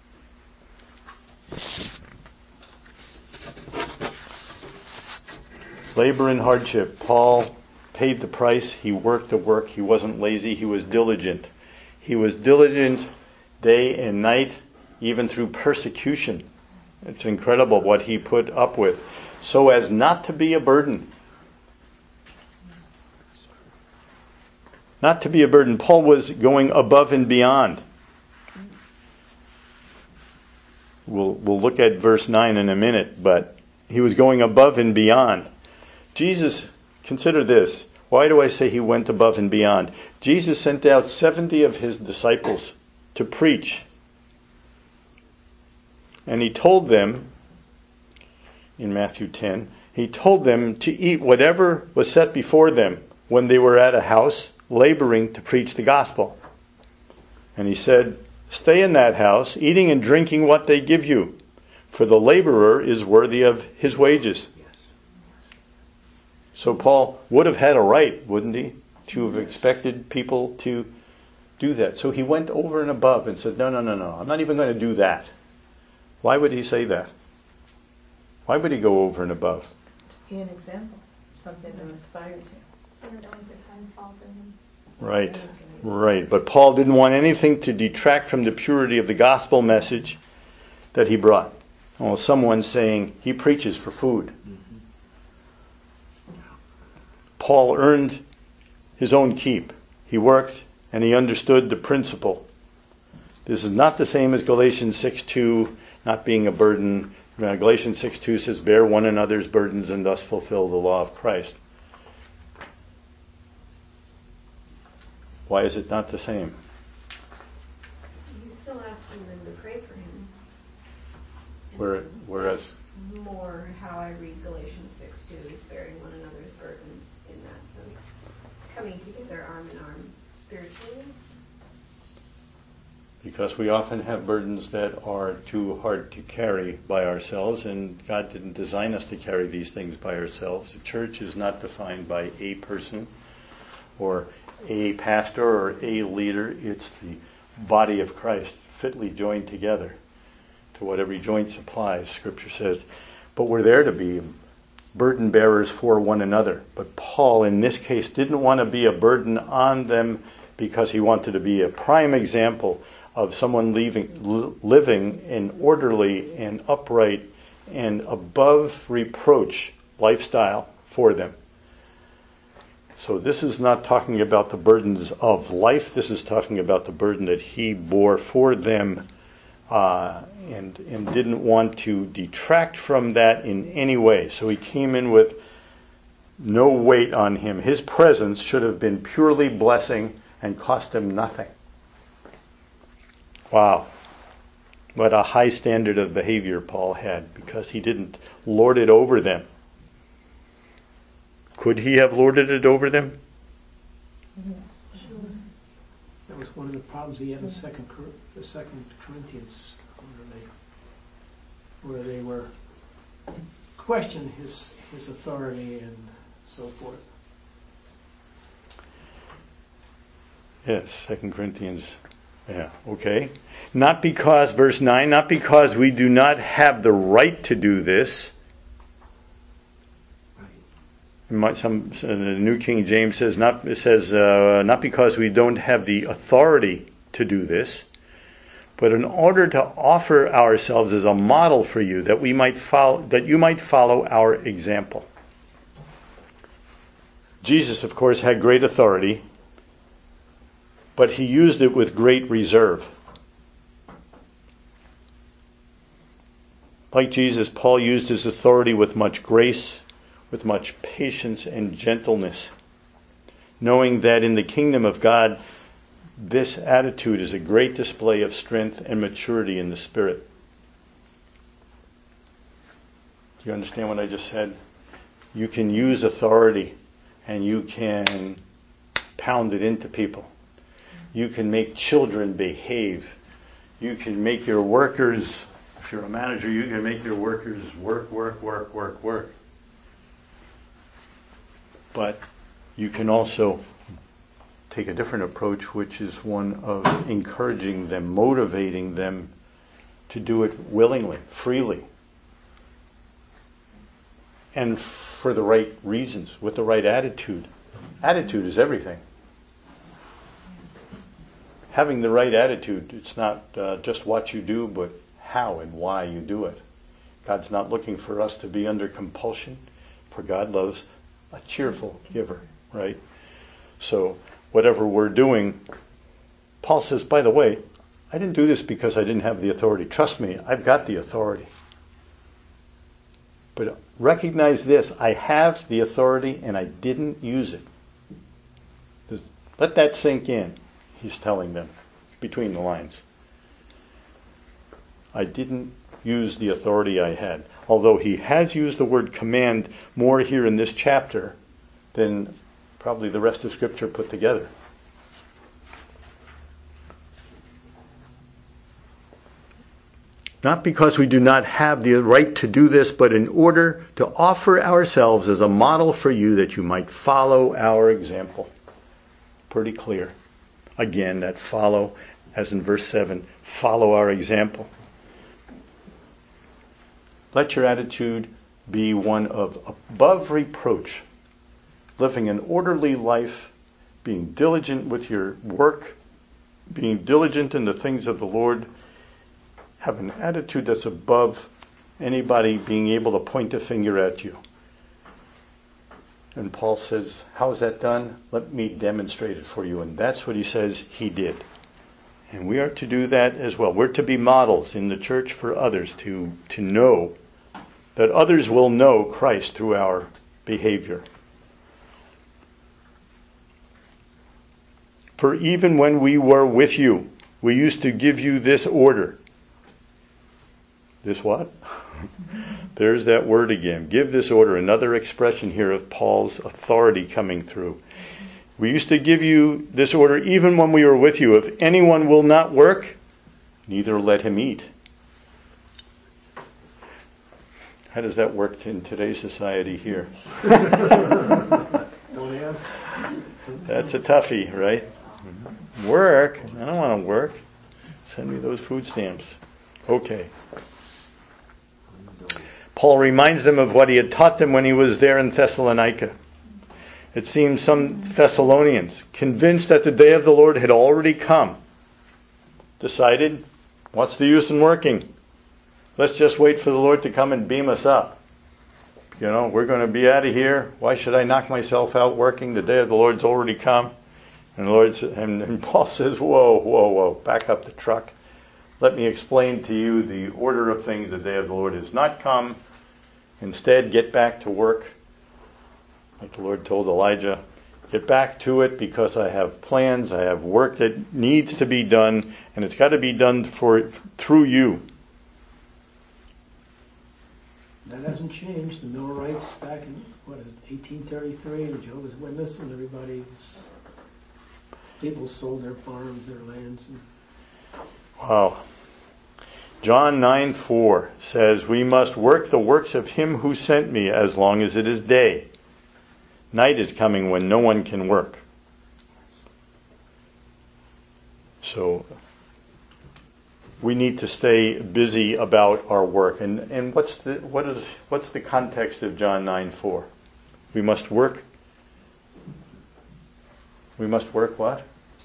Labor and hardship. Paul paid the price. He worked the work. He wasn't lazy. He was diligent. He was diligent day and night, even through persecution. It's incredible what he put up with, so as not to be a burden. Not to be a burden. Paul was going above and beyond. We'll look at verse 9 in a minute, but he was going above and beyond. Jesus, consider this. Why do I say he went above and beyond? Jesus sent out 70 of his disciples to preach. And he told them, in Matthew 10, he told them to eat whatever was set before them when they were at a house laboring to preach the gospel. And he said, stay in that house, eating and drinking what they give you, for the laborer is worthy of his wages. So Paul would have had a right, wouldn't he, to have expected people to do that. So he went over and above and said, no, I'm not even going to do that. Why would he say that? Why would he go over and above? Be an example, something to aspire to. So that only could find fault in him. Right. But Paul didn't want anything to detract from the purity of the gospel message that he brought. Oh, someone saying he preaches for food. Paul earned his own keep. He worked and he understood the principle. This is not the same as Galatians 6:2, not being a burden. Galatians 6:2 says, bear one another's burdens and thus fulfill the law of Christ. Why is it not the same? He's still asking them to pray for him. Whereas more how I read Galatians 6:2 is bearing one another's burdens in that sense. Coming together arm in arm spiritually. because we often have burdens that are too hard to carry by ourselves, and God didn't design us to carry these things by ourselves. The church is not defined by a person or a pastor or a leader. It's the body of Christ fitly joined together to what every joint supplies, Scripture says. But we're there to be burden bearers for one another. But Paul, in this case, didn't want to be a burden on them because he wanted to be a prime example of someone living an orderly and upright and above reproach lifestyle for them. So this is not talking about the burdens of life. This is talking about the burden that he bore for them, and didn't want to detract from that in any way. So he came in with no weight on him. His presence should have been purely blessing and cost him nothing. Wow. What a high standard of behavior Paul had, because he didn't lord it over them. Could he have lorded it over them? Yes, sure. That was one of the problems he had in the second Corinthians, where they were questioned his authority and so forth. Yes, 2 Corinthians. Yeah, okay. Not because, verse 9, not because we do not have the right to do this. The New King James says not because we don't have the authority to do this, but in order to offer ourselves as a model for you, that you might follow our example. Jesus, of course, had great authority, but he used it with great reserve. Like Jesus, Paul used his authority with much grace, with much patience and gentleness, knowing that in the kingdom of God, this attitude is a great display of strength and maturity in the Spirit. Do you understand what I just said? You can use authority and you can pound it into people. You can make children behave. You can make your workers, if you're a manager, you can make your workers work. But you can also take a different approach, which is one of encouraging them, motivating them to do it willingly, freely, and for the right reasons, with the right attitude. Attitude is everything. Having the right attitude, it's not just what you do, but how and why you do it. God's not looking for us to be under compulsion, for God loves a cheerful giver, right? So whatever we're doing, Paul says, by the way, I didn't do this because I didn't have the authority. Trust me, I've got the authority. But recognize this, I have the authority and I didn't use it. Let that sink in, he's telling them, between the lines. I didn't use the authority I had. Although he has used the word command more here in this chapter than probably the rest of Scripture put together. Not because we do not have the right to do this, but in order to offer ourselves as a model for you that you might follow our example. Pretty clear. Again, that follow, as in verse 7, follow our example. Let your attitude be one of above reproach, living an orderly life, being diligent with your work, being diligent in the things of the Lord. Have an attitude that's above anybody being able to point a finger at you. And Paul says, how is that done? Let me demonstrate it for you. And that's what he says he did. And we are to do that as well. We're to be models in the church for others, to know that others will know Christ through our behavior. For even when we were with you, we used to give you this order. This what? There's that word again. Give this order. Another expression here of Paul's authority coming through. We used to give you this order even when we were with you. If anyone will not work, neither let him eat. How does that work in today's society here? That's a toughie, right? Work? I don't want to work. Send me those food stamps. Okay. Paul reminds them of what he had taught them when he was there in Thessalonica. It seems some Thessalonians, convinced that the day of the Lord had already come, decided, what's the use in working? Let's just wait for the Lord to come and beam us up. We're going to be out of here. Why should I knock myself out working? The day of the Lord's already come. And Paul says, whoa, back up the truck. Let me explain to you the order of things. The day of the Lord has not come. Instead, get back to work. Like the Lord told Elijah, get back to it because I have plans, I have work that needs to be done, and it's got to be done through you. That hasn't changed. The Millwrights back in, 1833, the Jehovah's Witnesses, and people sold their farms, their lands. Wow. John 9:4 says, we must work the works of him who sent me as long as it is day. Night is coming when no one can work. So we need to stay busy about our work. And what's the context of John 9:4? We must work. We must work what?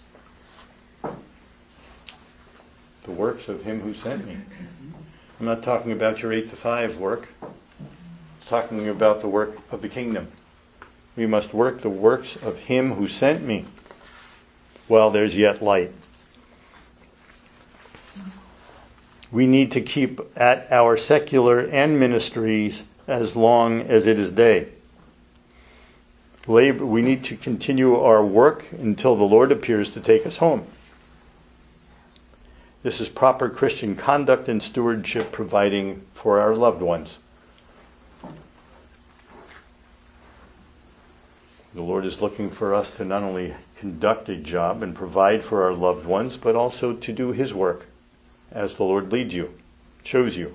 The works of him who sent me. I'm not talking about your 8 to 5 work. I'm talking about the work of the kingdom. We must work the works of him who sent me while there's yet light. We need to keep at our secular and ministries as long as it is day. We need to continue our work until the Lord appears to take us home. This is proper Christian conduct and stewardship, providing for our loved ones. The Lord is looking for us to not only conduct a job and provide for our loved ones, but also to do his work as the Lord leads you, shows you.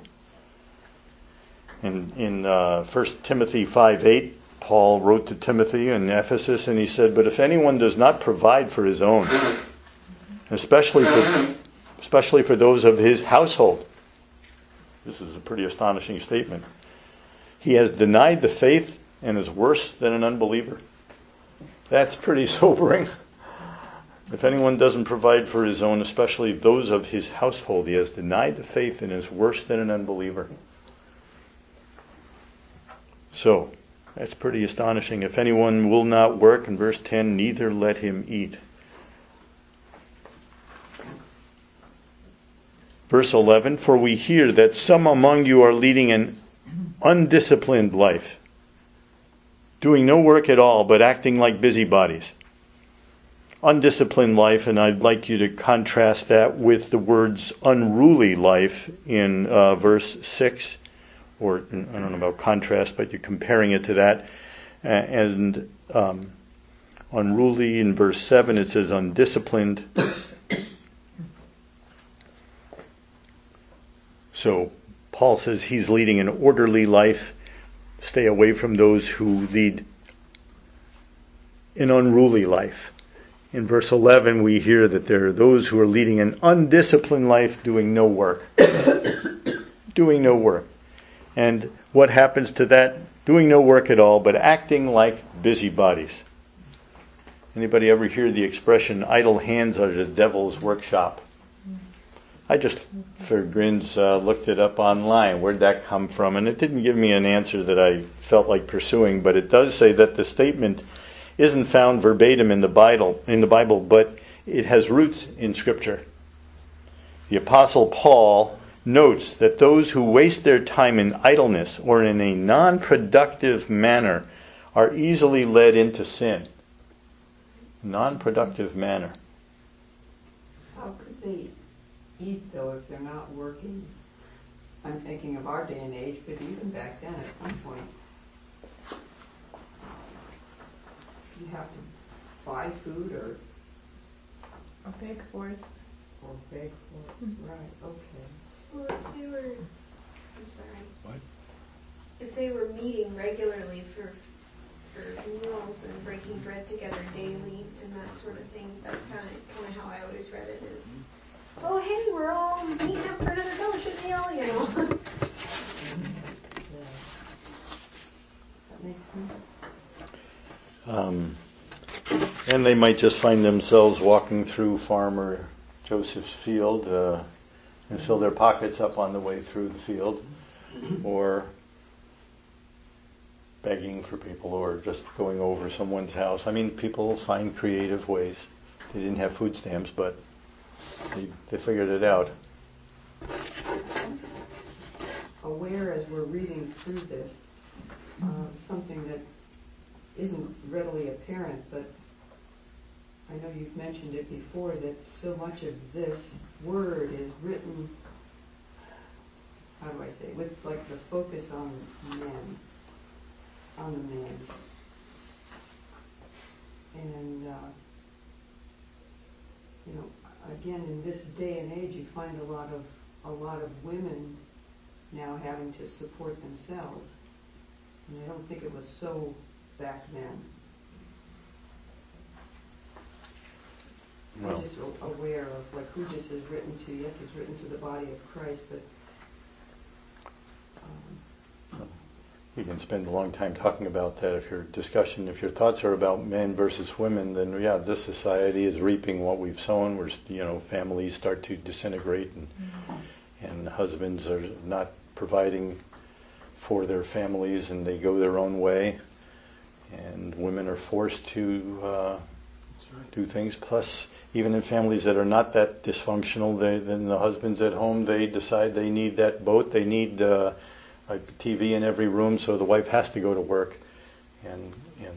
In 1 Timothy 5:8, Paul wrote to Timothy in Ephesus, and he said, but if anyone does not provide for his own, especially for those of his household, this is a pretty astonishing statement, he has denied the faith and is worse than an unbeliever. That's pretty sobering. If anyone doesn't provide for his own, especially those of his household, he has denied the faith and is worse than an unbeliever. So, that's pretty astonishing. If anyone will not work, in verse 10, neither let him eat. Verse 11, for we hear that some among you are leading an undisciplined life, doing no work at all, but acting like busybodies. Undisciplined life, and I'd like you to contrast that with the words unruly life in verse 6, or I don't know about contrast, but you're comparing it to that. And unruly in verse 7, it says undisciplined. So Paul says he's leading an orderly life. Stay away from those who lead an unruly life. In verse 11, we hear that there are those who are leading an undisciplined life, doing no work. Doing no work. And what happens to that? Doing no work at all, but acting like busybodies. Anybody ever hear the expression, idle hands are the devil's workshop? I just, for grins, looked it up online. Where'd that come from? And it didn't give me an answer that I felt like pursuing, but it does say that the statement isn't found verbatim in the Bible, but it has roots in Scripture. The Apostle Paul notes that those who waste their time in idleness or in a non-productive manner are easily led into sin. Non-productive manner. How could they eat, though, if they're not working? I'm thinking of our day and age, but even back then at some point, you have to buy food or beg for it. beg for it. Right, okay. Well, if they were, I'm sorry. What? If they were meeting regularly for meals and breaking bread together daily and that sort of thing, that's kind of how I always read it is, oh hey, we're all meeting up for another fellowship meal, you know. Yeah. That makes sense. And they might just find themselves walking through Farmer Joseph's field and fill their pockets up on the way through the field, or begging for people, or just going over someone's house. I mean, people find creative ways. They didn't have food stamps, but they figured it out. Aware as we're reading through this, something that isn't readily apparent, but I know you've mentioned it before, that so much of this word is written, how do I say, with like the focus on men, on the man. And, again, in this day and age, you find a lot of women now having to support themselves. And I don't think it was so back then. Well, I'm just aware of like who this is written to. Yes, it's written to the body of Christ, but you can spend a long time talking about that. If your thoughts are about men versus women, then yeah, this society is reaping what we've sown. Where families start to disintegrate, and husbands are not providing for their families, and they go their own way, and women are forced to do things. Plus, even in families that are not that dysfunctional, then the husband's at home. They decide they need that boat. They need a TV in every room, so the wife has to go to work, and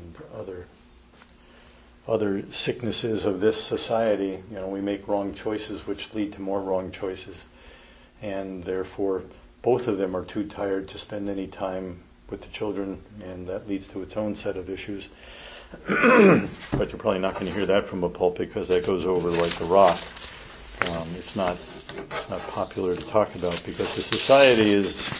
other sicknesses of this society. We make wrong choices, which lead to more wrong choices, and therefore both of them are too tired to spend any time with the children, and that leads to its own set of issues. But you're probably not going to hear that from a pulpit, because that goes over like a rock. It's not popular to talk about, because the society is,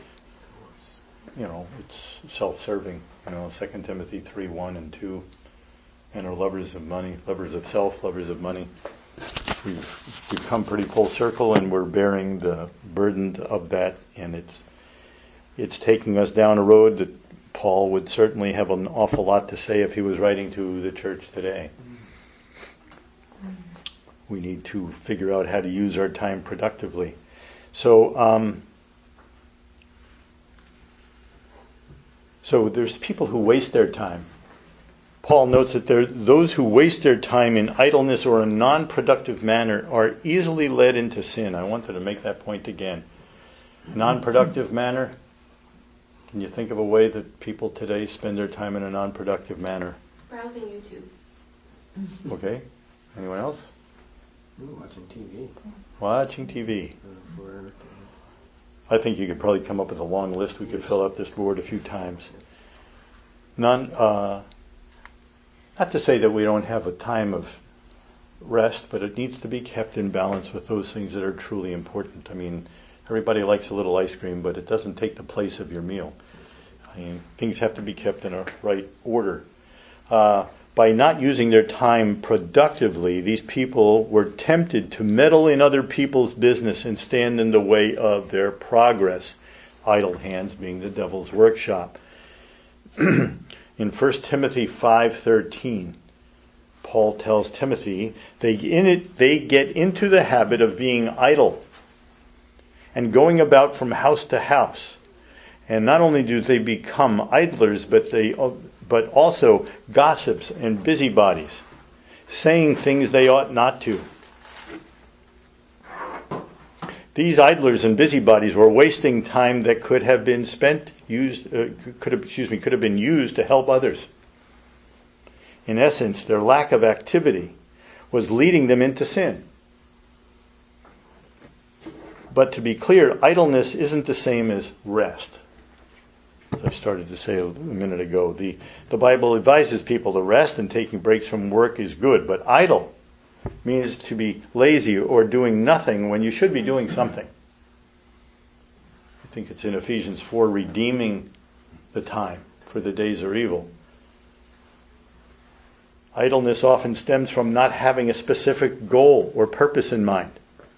it's self-serving. 2 Timothy 3:1 and 2, and are lovers of money, lovers of self, lovers of money. We've come pretty full circle, and we're bearing the burden of that, and it's taking us down a road that Paul would certainly have an awful lot to say if he was writing to the church today. We need to figure out how to use our time productively. So there's people who waste their time. Paul notes that those who waste their time in idleness or a non-productive manner are easily led into sin. I wanted to make that point again. Non-productive manner. Can you think of a way that people today spend their time in a non-productive manner? Browsing YouTube. Okay. Anyone else? Watching TV. Watching TV. I think you could probably come up with a long list. We could fill up this board a few times. Not to say that we don't have a time of rest, but it needs to be kept in balance with those things that are truly important. I mean, everybody likes a little ice cream, but it doesn't take the place of your meal. I mean, things have to be kept in a right order. By not using their time productively, these people were tempted to meddle in other people's business and stand in the way of their progress. Idle hands being the devil's workshop. In 1 Timothy 5:13, Paul tells Timothy, they get into the habit of being idle and going about from house to house. And not only do they become idlers, but also gossips and busybodies, saying things they ought not to. These idlers and busybodies were wasting time that could have been could have been used to help others. In essence, their lack of activity was leading them into sin. But to be clear, idleness isn't the same as rest. As I started to say a minute ago, the Bible advises people to rest, and taking breaks from work is good. But idle means to be lazy or doing nothing when you should be doing something. I think it's in Ephesians 4, redeeming the time, for the days are evil. Idleness often stems from not having a specific goal or purpose in mind.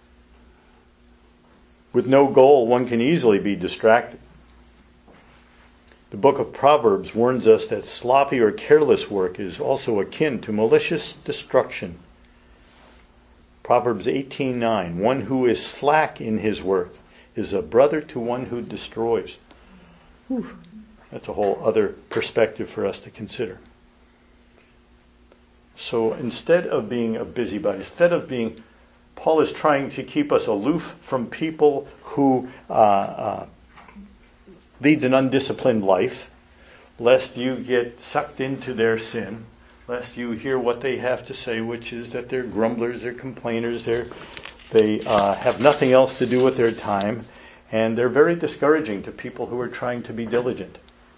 With no goal, one can easily be distracted. The book of Proverbs warns us that sloppy or careless work is also akin to malicious destruction. Proverbs 18:9, one who is slack in his work is a brother to one who destroys. Whew. That's a whole other perspective for us to consider. So instead of being a busybody, Paul is trying to keep us aloof from people who leads an undisciplined life, lest you get sucked into their sin, lest you hear what they have to say, which is that they're grumblers, they're complainers, they have nothing else to do with their time, and they're very discouraging to people who are trying to be diligent.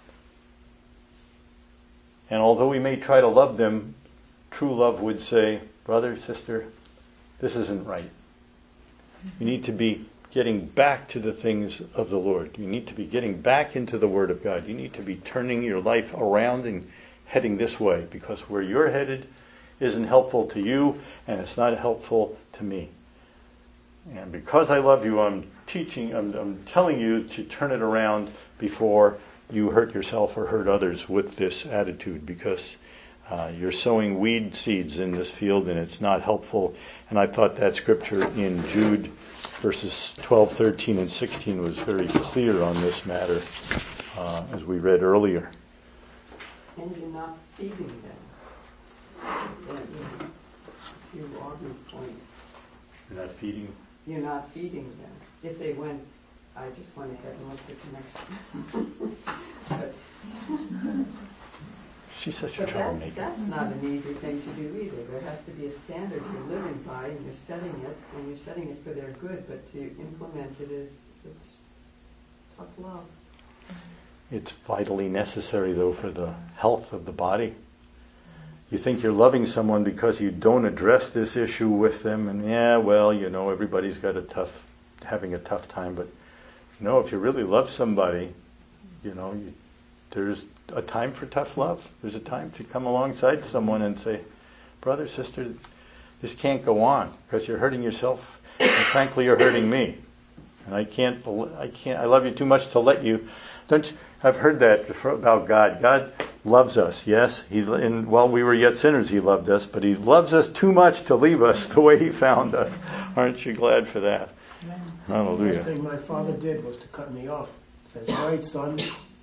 And although we may try to love them, true love would say, brother, sister, this isn't right. You need to be getting back to the things of the Lord. You need to be getting back into the Word of God. You need to be turning your life around and heading this way, because where you're headed isn't helpful to you, and it's not helpful to me. And because I love you, I'm telling you to turn it around before you hurt yourself or hurt others with this attitude, because you're sowing weed seeds in this field and it's not helpful. And I thought that scripture in Jude verses 12, 13, and 16 was very clear on this matter, as we read earlier. And you're not feeding them. To Audrey's point. You're not feeding? You're not feeding them. If they went, I just went ahead and looked at the next. She's such a troublemaker. That's not an easy thing to do either. There has to be a standard you're living by, and you're setting it for their good. But to implement it's tough love. It's vitally necessary, though, for the health of the body. You think you're loving someone because you don't address this issue with them, and everybody's having a tough time. But if you really love somebody, there's a time for tough love. There's a time to come alongside someone and say, brother, sister, this can't go on because you're hurting yourself, and frankly, you're hurting me. And I love you too much to let you. I've heard that about God. God loves us, yes. While we were yet sinners, He loved us, but He loves us too much to leave us the way He found us. Aren't you glad for that? Amen. Hallelujah. The last thing my father did was to cut me off. He says, all right, son,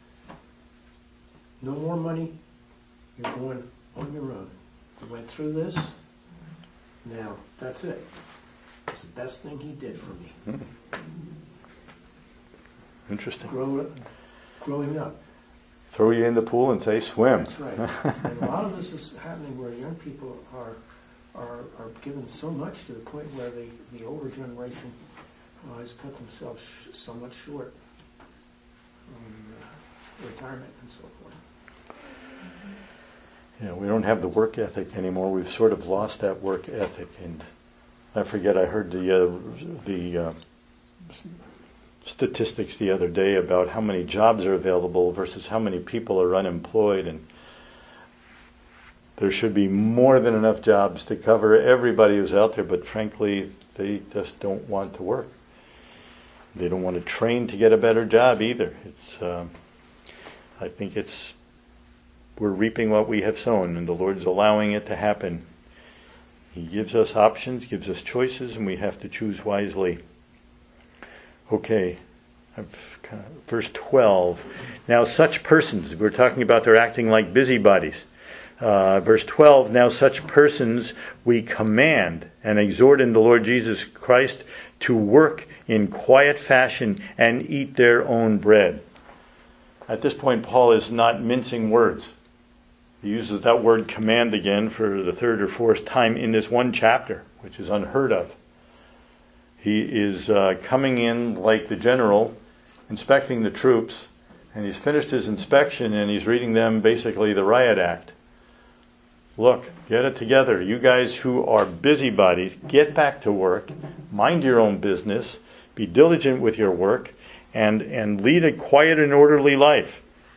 no more money. You're going on your own. You went through this. Now, that's it. It's the best thing he did for me. Interesting. Growing up. Throw you in the pool and say, swim. That's right. And a lot of this is happening where young people are given so much to the point where the older generation has cut themselves somewhat short from retirement and so forth. We don't have the work ethic anymore. We've sort of lost that work ethic. And I forget, I heard the statistics the other day about how many jobs are available versus how many people are unemployed. And there should be more than enough jobs to cover everybody who's out there, but frankly, they just don't want to work. They don't want to train to get a better job either. I think we're reaping what we have sown, and the Lord's allowing it to happen He gives us options, gives us choices, and we have to choose wisely. Okay, verse 12. Now such persons, we're talking about they're acting like busybodies. Verse 12, now such persons we command and exhort in the Lord Jesus Christ to work in quiet fashion and eat their own bread. At this point, Paul is not mincing words. He uses that word command again for the third or fourth time in this one chapter, which is unheard of. He is coming in like the general, inspecting the troops, and he's finished his inspection and he's reading them basically the riot act. Look, get it together. You guys who are busybodies, get back to work, mind your own business, be diligent with your work, and lead a quiet and orderly life.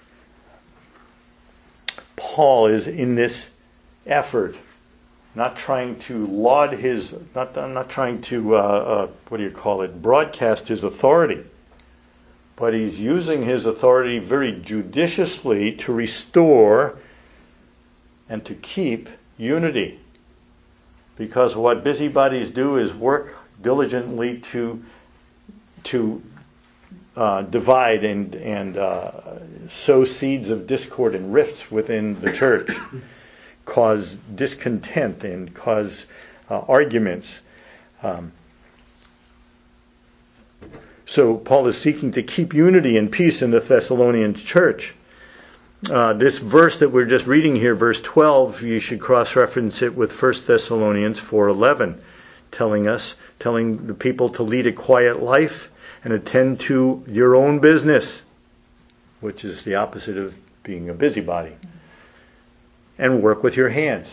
Paul is in this effort, not trying to laud his, not trying to, broadcast his authority, but he's using his authority very judiciously to restore and to keep unity. Because what busybodies do is work diligently to divide and sow seeds of discord and rifts within the church, cause discontent and cause arguments. So Paul is seeking to keep unity and peace in the Thessalonian church. This verse that we're just reading here, verse 12, you should cross-reference it with 1 Thessalonians 4:11, telling the people to lead a quiet life and attend to your own business, which is the opposite of being a busybody, and work with your hands.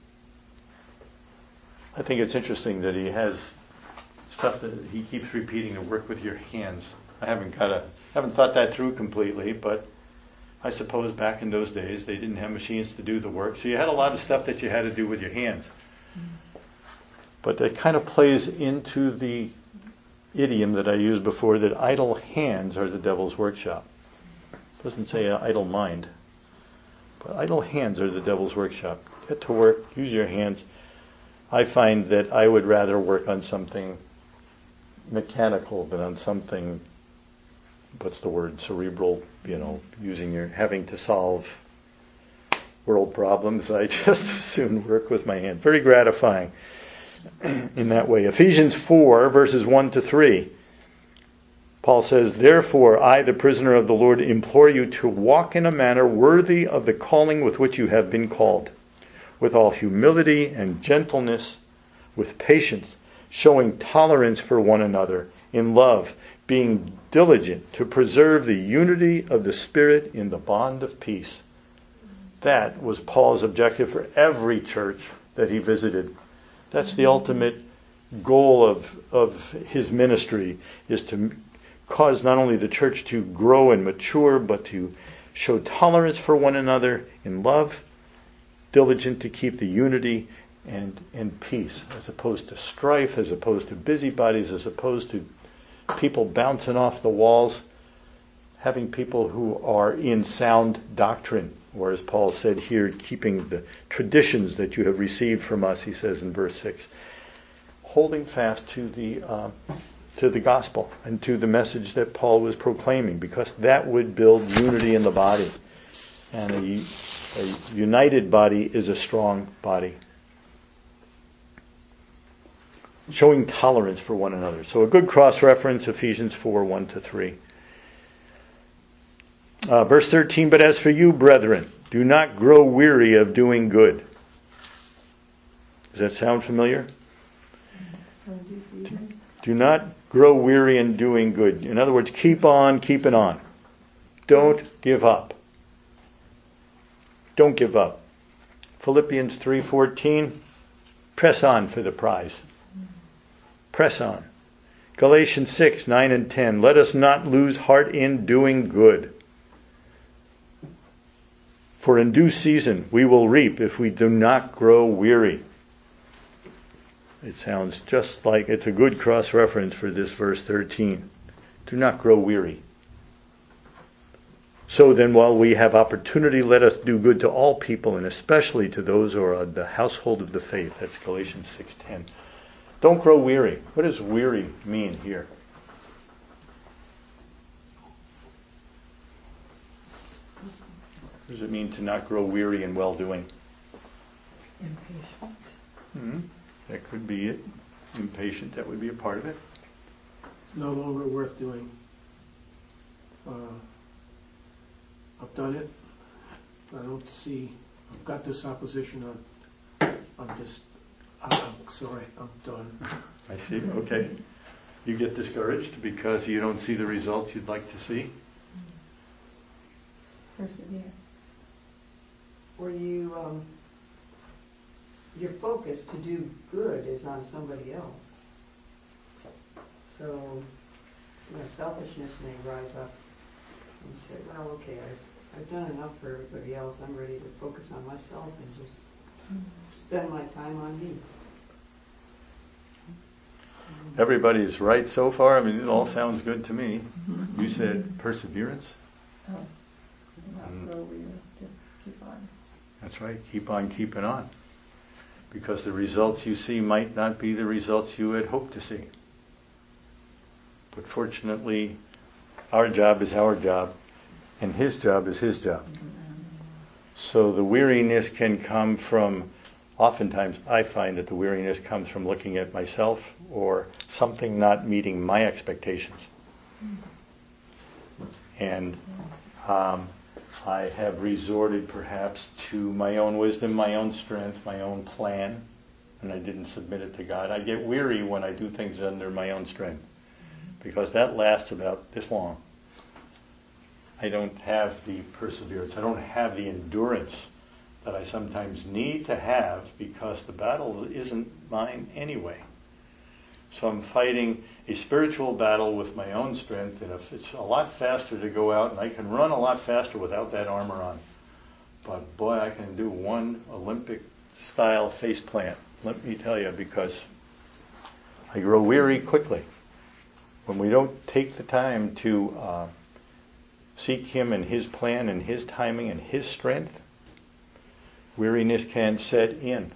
I think it's interesting that he has stuff that he keeps repeating to work with your hands. I haven't thought that through completely, but I suppose back in those days they didn't have machines to do the work, so you had a lot of stuff that you had to do with your hands. But that kind of plays into the idiom that I used before, that idle hands are the devil's workshop. It doesn't say idle mind, but idle hands are the devil's workshop. Get to work, use your hands. I find that I would rather work on something mechanical than on something, cerebral, having to solve world problems. I just as soon work with my hand. Very gratifying in that way. Ephesians 4, verses 1 to 3. Paul says, therefore, I, the prisoner of the Lord, implore you to walk in a manner worthy of the calling with which you have been called, with all humility and gentleness, with patience, showing tolerance for one another in love, being diligent to preserve the unity of the Spirit in the bond of peace. That was Paul's objective for every church that he visited. That's the ultimate goal of his ministry, is to cause not only the church to grow and mature, but to show tolerance for one another in love, diligent to keep the unity and peace, as opposed to strife, as opposed to busybodies, as opposed to people bouncing off the walls, having people who are in sound doctrine, or as Paul said here, keeping the traditions that you have received from us, he says in verse 6, holding fast to the gospel and to the message that Paul was proclaiming, because that would build unity in the body. And a united body is a strong body. Showing tolerance for one another. So a good cross-reference, Ephesians 4, 1 to 3. Verse 13, but as for you, brethren, do not grow weary of doing good. Does that sound familiar? Do not grow weary in doing good. In other words, keep on keeping on. Don't give up. Don't give up. Philippians 3:14, press on for the prize. Press on. Galatians 6, 9 and 10, let us not lose heart in doing good. For in due season we will reap if we do not grow weary. It sounds just like it's a good cross-reference for this verse 13. Do not grow weary. So then, while we have opportunity, let us do good to all people, and especially to those who are of the household of the faith. That's Galatians 6:10. Don't grow weary. What does weary mean here? What does it mean to not grow weary in well-doing? Impatient. Mm-hmm. That could be it. Impatient, that would be a part of it. It's no longer worth doing. I've done it. I don't see. I've got this opposition. I'm sorry. I'm done. I see. Okay. You get discouraged because you don't see the results you'd like to see. Persevere. Or your focus to do good is on somebody else. So, selfishness may rise up and say, well, okay, I've done enough for everybody else. I'm ready to focus on myself and just spend my time on me. Everybody's right so far. I mean, it all sounds good to me. You said perseverance? Oh, not grow weary. Just keep on. That's right. Keep on keeping on. Because the results you see might not be the results you had hoped to see. But fortunately, our job is our job, and his job is his job. So the weariness can come from, oftentimes I find that the weariness comes from looking at myself or something not meeting my expectations. And I have resorted perhaps to my own wisdom, my own strength, my own plan, and I didn't submit it to God. I get weary when I do things under my own strength, because that lasts about this long. I don't have the perseverance. I don't have the endurance that I sometimes need to have, because the battle isn't mine anyway. So I'm fighting a spiritual battle with my own strength, and if it's a lot faster to go out, and I can run a lot faster without that armor on. But boy, I can do one Olympic-style face plant, let me tell you, because I grow weary quickly. When we don't take the time to seek Him and His plan and His timing and His strength, weariness can set in.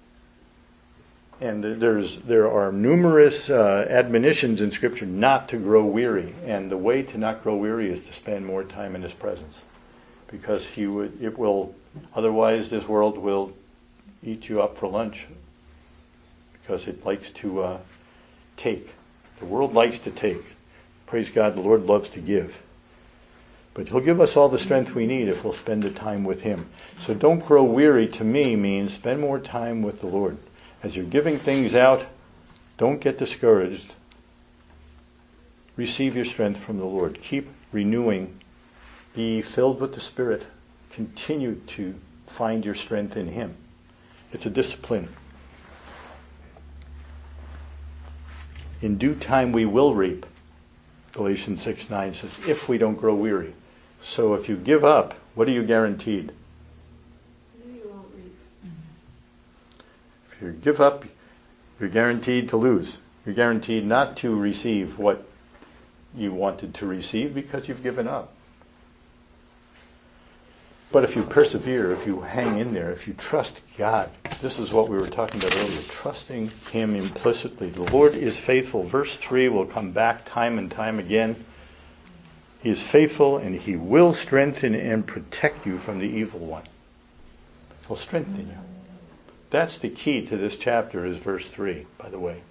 And there are numerous admonitions in Scripture not to grow weary, and the way to not grow weary is to spend more time in His presence, because otherwise this world will eat you up for lunch, because it likes to take. The world likes to take. Praise God, the Lord loves to give. But He'll give us all the strength we need if we'll spend the time with Him. So don't grow weary, to me, means spend more time with the Lord. As you're giving things out, don't get discouraged. Receive your strength from the Lord. Keep renewing. Be filled with the Spirit. Continue to find your strength in Him. It's a discipline. In due time we will reap. Galatians 6:9 says, if we don't grow weary. So if you give up, what are you guaranteed? You won't reap. If you give up, you're guaranteed to lose. You're guaranteed not to receive what you wanted to receive because you've given up. But if you persevere, if you hang in there, if you trust God, this is what we were talking about earlier, trusting Him implicitly. The Lord is faithful. Verse 3 will come back time and time again. He is faithful, and He will strengthen and protect you from the evil one. He'll strengthen you. That's the key to this chapter, is verse 3, by the way.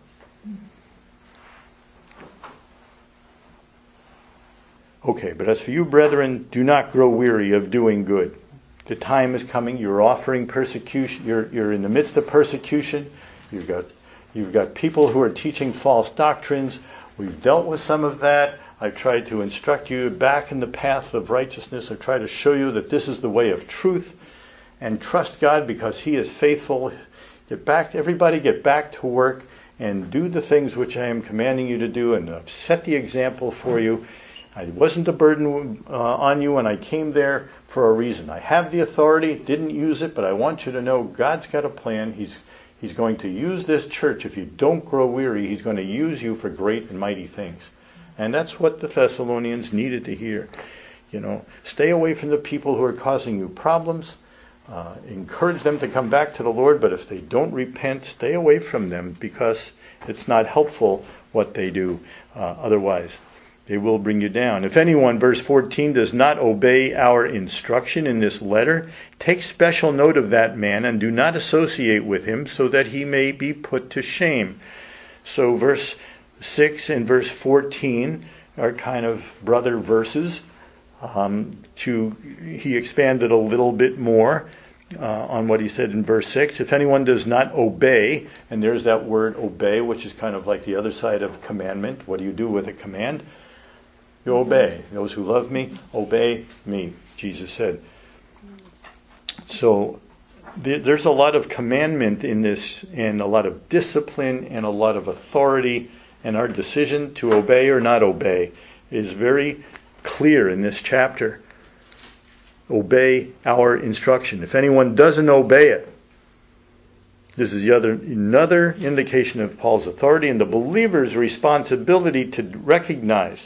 Okay, but as for you, brethren, do not grow weary of doing good. The time is coming. You're offering persecution. You're in the midst of persecution. You've got people who are teaching false doctrines. We've dealt with some of that. I've tried to instruct you back in the path of righteousness. I've tried to show you that this is the way of truth, and trust God because He is faithful. Everybody get back to work and do the things which I am commanding you to do, and I've set the example for you. I wasn't a burden on you when I came there for a reason. I have the authority, didn't use it, but I want you to know God's got a plan. He's going to use this church. If you don't grow weary, He's going to use you for great and mighty things. And that's what the Thessalonians needed to hear. Stay away from the people who are causing you problems. Encourage them to come back to the Lord, but if they don't repent, stay away from them, because it's not helpful what they do. Otherwise, they will bring you down. If anyone, verse 14, does not obey our instruction in this letter, take special note of that man and do not associate with him, so that he may be put to shame. So verse 6 and verse 14 are kind of brother verses. He expanded a little bit more on what he said in verse 6. If anyone does not obey, and there's that word obey, which is kind of like the other side of commandment. What do you do with a command? You obey. Those who love me, obey me, Jesus said. So there's a lot of commandment in this, and a lot of discipline, and a lot of authority, and our decision to obey or not obey is very clear in this chapter. Obey our instruction. If anyone doesn't obey it, this is another indication of Paul's authority and the believer's responsibility to recognize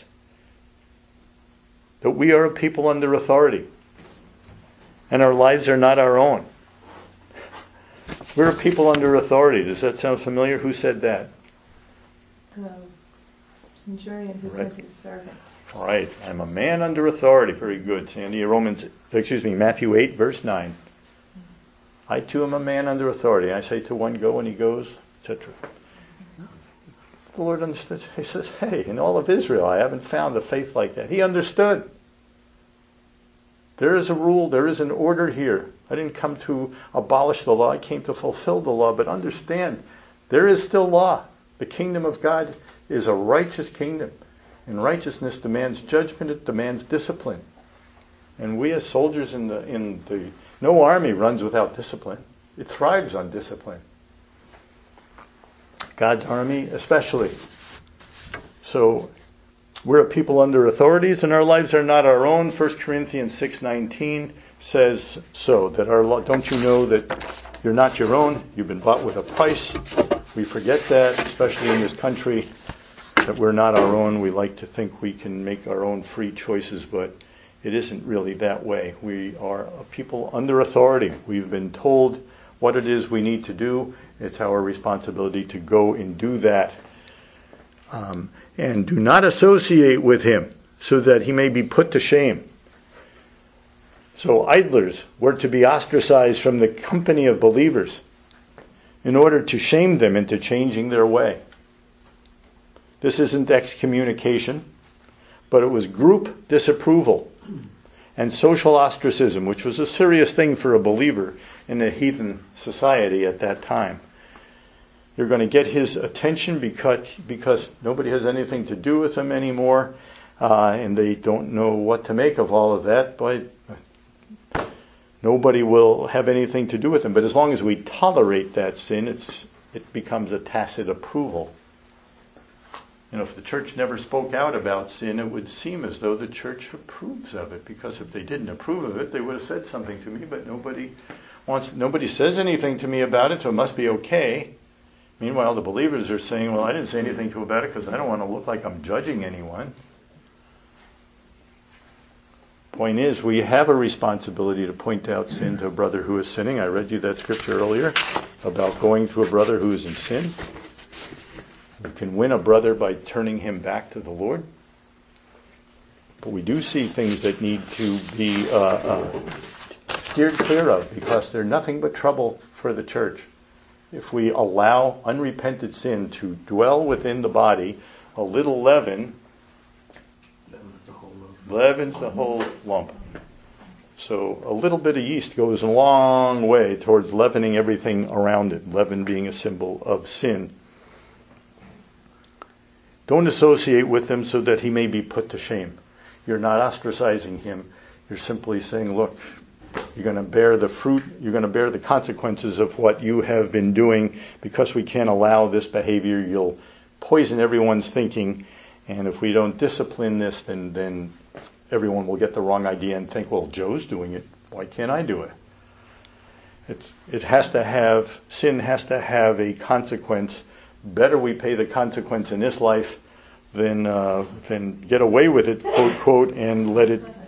that we are a people under authority and our lives are not our own. We're a people under authority. Does that sound familiar? Who said that? The centurion who said his servant. All right. I'm a man under authority. Very good, Sandy. Matthew 8, verse 9. I too am a man under authority. I say to one, go, and he goes, etc. The Lord understood. He says, hey, in all of Israel, I haven't found a faith like that. He understood. There is a rule, there is an order here. I didn't come to abolish the law. I came to fulfill the law. But understand, there is still law. The kingdom of God is a righteous kingdom. And righteousness demands judgment, it demands discipline. And we as soldiers no army runs without discipline. It thrives on discipline. God's army especially. So we're a people under authorities and our lives are not our own. 1 Corinthians 6:19 says so, that don't you know that you're not your own? You've been bought with a price. We forget that, especially in this country, that we're not our own. We like to think we can make our own free choices, but it isn't really that way. We are a people under authority. We've been told what it is we need to do. It's our responsibility to go and do that. And do not associate with him, so that he may be put to shame. So idlers were to be ostracized from the company of believers in order to shame them into changing their way. This isn't excommunication, but it was group disapproval and social ostracism, which was a serious thing for a believer in a heathen society at that time. You're going to get his attention because nobody has anything to do with him anymore, and they don't know what to make of all of that, but nobody will have anything to do with him. But as long as we tolerate that sin, it becomes a tacit approval. If the church never spoke out about sin, it would seem as though the church approves of it, because if they didn't approve of it, they would have said something to me, but nobody says anything to me about it, so it must be okay. Meanwhile, the believers are saying, well, I didn't say anything to about it because I don't want to look like I'm judging anyone. Point is, we have a responsibility to point out sin to a brother who is sinning. I read you that scripture earlier about going to a brother who is in sin. You can win a brother by turning him back to the Lord. But we do see things that need to be steered clear of, because they're nothing but trouble for the church. If we allow unrepented sin to dwell within the body, a little leaven leavens the whole lump. So a little bit of yeast goes a long way towards leavening everything around it, leaven being a symbol of sin. Don't associate with him so that he may be put to shame. You're not ostracizing him. You're simply saying, look, you're going to bear the fruit, you're going to bear the consequences of what you have been doing. Because we can't allow this behavior, you'll poison everyone's thinking. And if we don't discipline this, then everyone will get the wrong idea and think, well, Joe's doing it. Why can't I do it? Sin has to have a consequence. Better we pay the consequence in this life than get away with it, quote, quote, and let it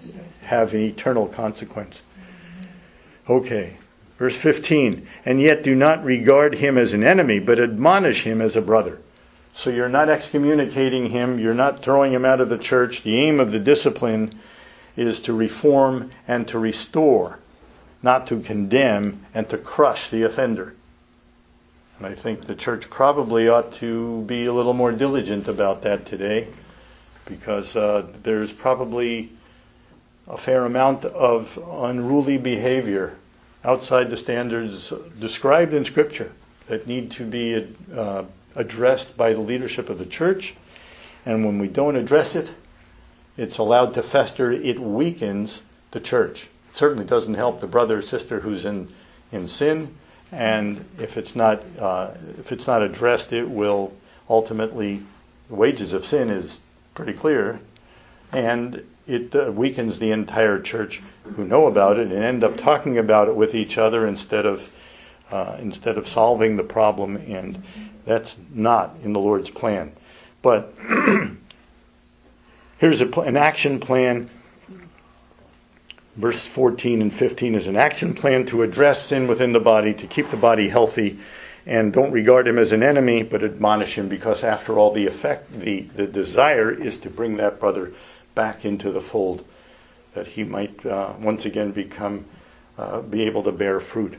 have an eternal consequence. Okay, verse 15. And yet do not regard him as an enemy, but admonish him as a brother. So you're not excommunicating him, you're not throwing him out of the church. The aim of the discipline is to reform and to restore, not to condemn and to crush the offender. And I think the church probably ought to be a little more diligent about that today, because there's probably a fair amount of unruly behavior outside the standards described in Scripture that need to be addressed by the leadership of the church. And when we don't address it, it's allowed to fester. It weakens the church. It certainly doesn't help the brother or sister who's in sin. And if it's not addressed, it will ultimately, the wages of sin is pretty clear, and it weakens the entire church who know about it and end up talking about it with each other instead of solving the problem, and that's not in the Lord's plan. But here's an action plan. Verse 14 and 15 is an action plan to address sin within the body, to keep the body healthy, and don't regard him as an enemy, but admonish him, because after all, the desire is to bring that brother back into the fold, that he might once again be able to bear fruit.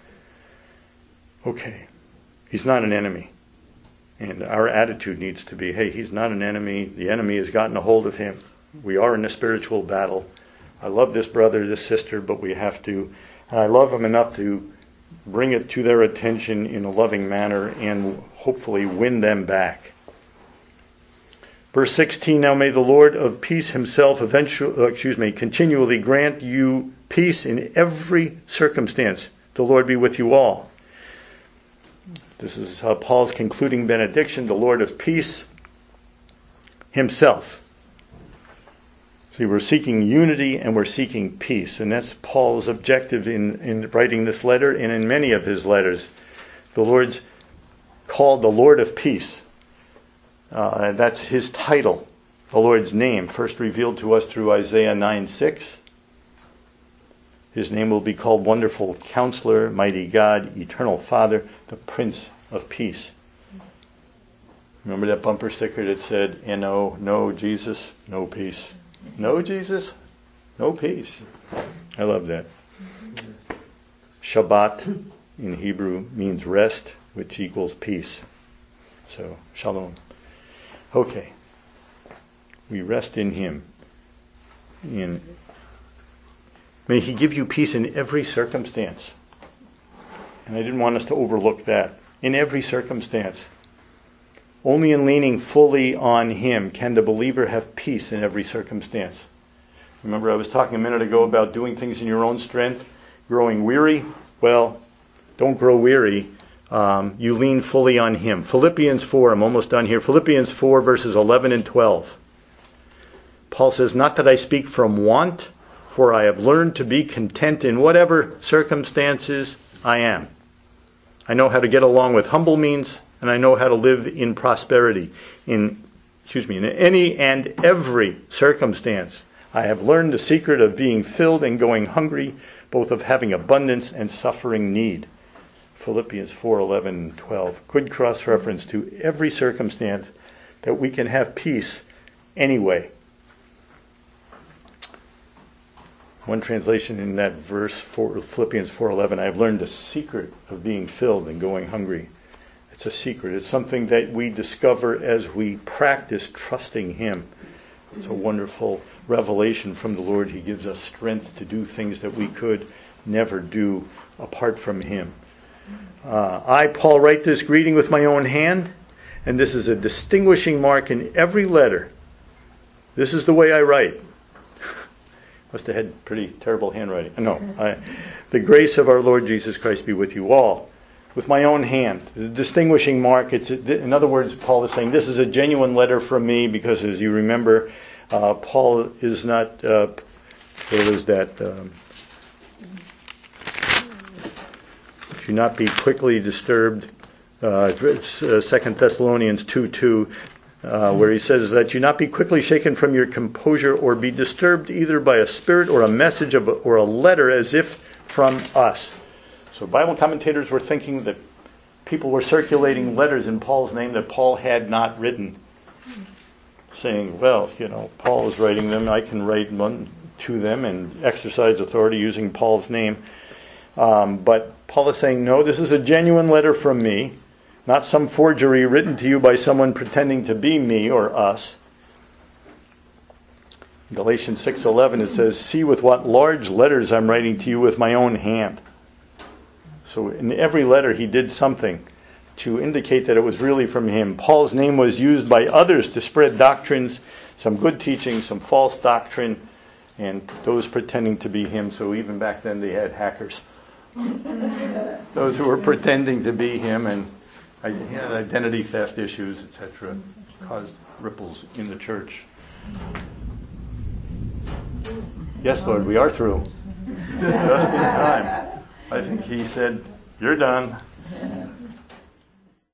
Okay, he's not an enemy. And our attitude needs to be, hey, he's not an enemy. The enemy has gotten a hold of him. We are in a spiritual battle. I love this brother, this sister, but we have to, and I love them enough to bring it to their attention in a loving manner and hopefully win them back. Verse 16, now may the Lord of peace himself continually grant you peace in every circumstance. The Lord be with you all. This is Paul's concluding benediction, the Lord of peace himself. See, we're seeking unity and we're seeking peace, and that's Paul's objective in writing this letter and in many of his letters. The Lord's called the Lord of peace. That's his title, the Lord's name, first revealed to us through Isaiah 9:6. His name will be called Wonderful Counselor, Mighty God, Eternal Father, the Prince of Peace. Remember that bumper sticker that said, N-O, no Jesus, no peace. No Jesus, no peace. I love that. Shabbat in Hebrew means rest, which equals peace. So, shalom. Okay. We rest in him. May he give you peace in every circumstance. And I didn't want us to overlook that. In every circumstance. Only in leaning fully on him can the believer have peace in every circumstance. Remember, I was talking a minute ago about doing things in your own strength, growing weary. Well, don't grow weary. You lean fully on him. Philippians 4, I'm almost done here. Philippians 4 verses 11 and 12. Paul says, not that I speak from want, for I have learned to be content in whatever circumstances I am. I know how to get along with humble means, and I know how to live in prosperity. In any and every circumstance, I have learned the secret of being filled and going hungry, both of having abundance and suffering need. Philippians 4:11 and 12. Good cross-reference to every circumstance, that we can have peace anyway. One translation in that verse, Philippians 4:11, I have learned the secret of being filled and going hungry. It's a secret. It's something that we discover as we practice trusting him. It's a wonderful revelation from the Lord. He gives us strength to do things that we could never do apart from him. I, Paul, write this greeting with my own hand, and this is a distinguishing mark in every letter. This is the way I write. Must have had pretty terrible handwriting. The grace of our Lord Jesus Christ be with you all. With my own hand. The distinguishing mark. In other words, Paul is saying, this is a genuine letter from me, because as you remember, Paul is not, do not be quickly disturbed. 2 Thessalonians 2:2. where he says that you not be quickly shaken from your composure or be disturbed either by a spirit or a message or a letter as if from us. So Bible commentators were thinking that people were circulating letters in Paul's name that Paul had not written, saying, well, Paul is writing them, I can write one to them and exercise authority using Paul's name. But Paul is saying, no, this is a genuine letter from me, not some forgery written to you by someone pretending to be me or us. In Galatians 6:11 it says, see with what large letters I'm writing to you with my own hand. So in every letter he did something to indicate that it was really from him. Paul's name was used by others to spread doctrines, some good teaching, some false doctrine, and those pretending to be him. So even back then they had hackers. Those who were pretending to be him and had identity theft issues, etc., caused ripples in the church. Yes, Lord, we are through. Just in time. I think he said, you're done.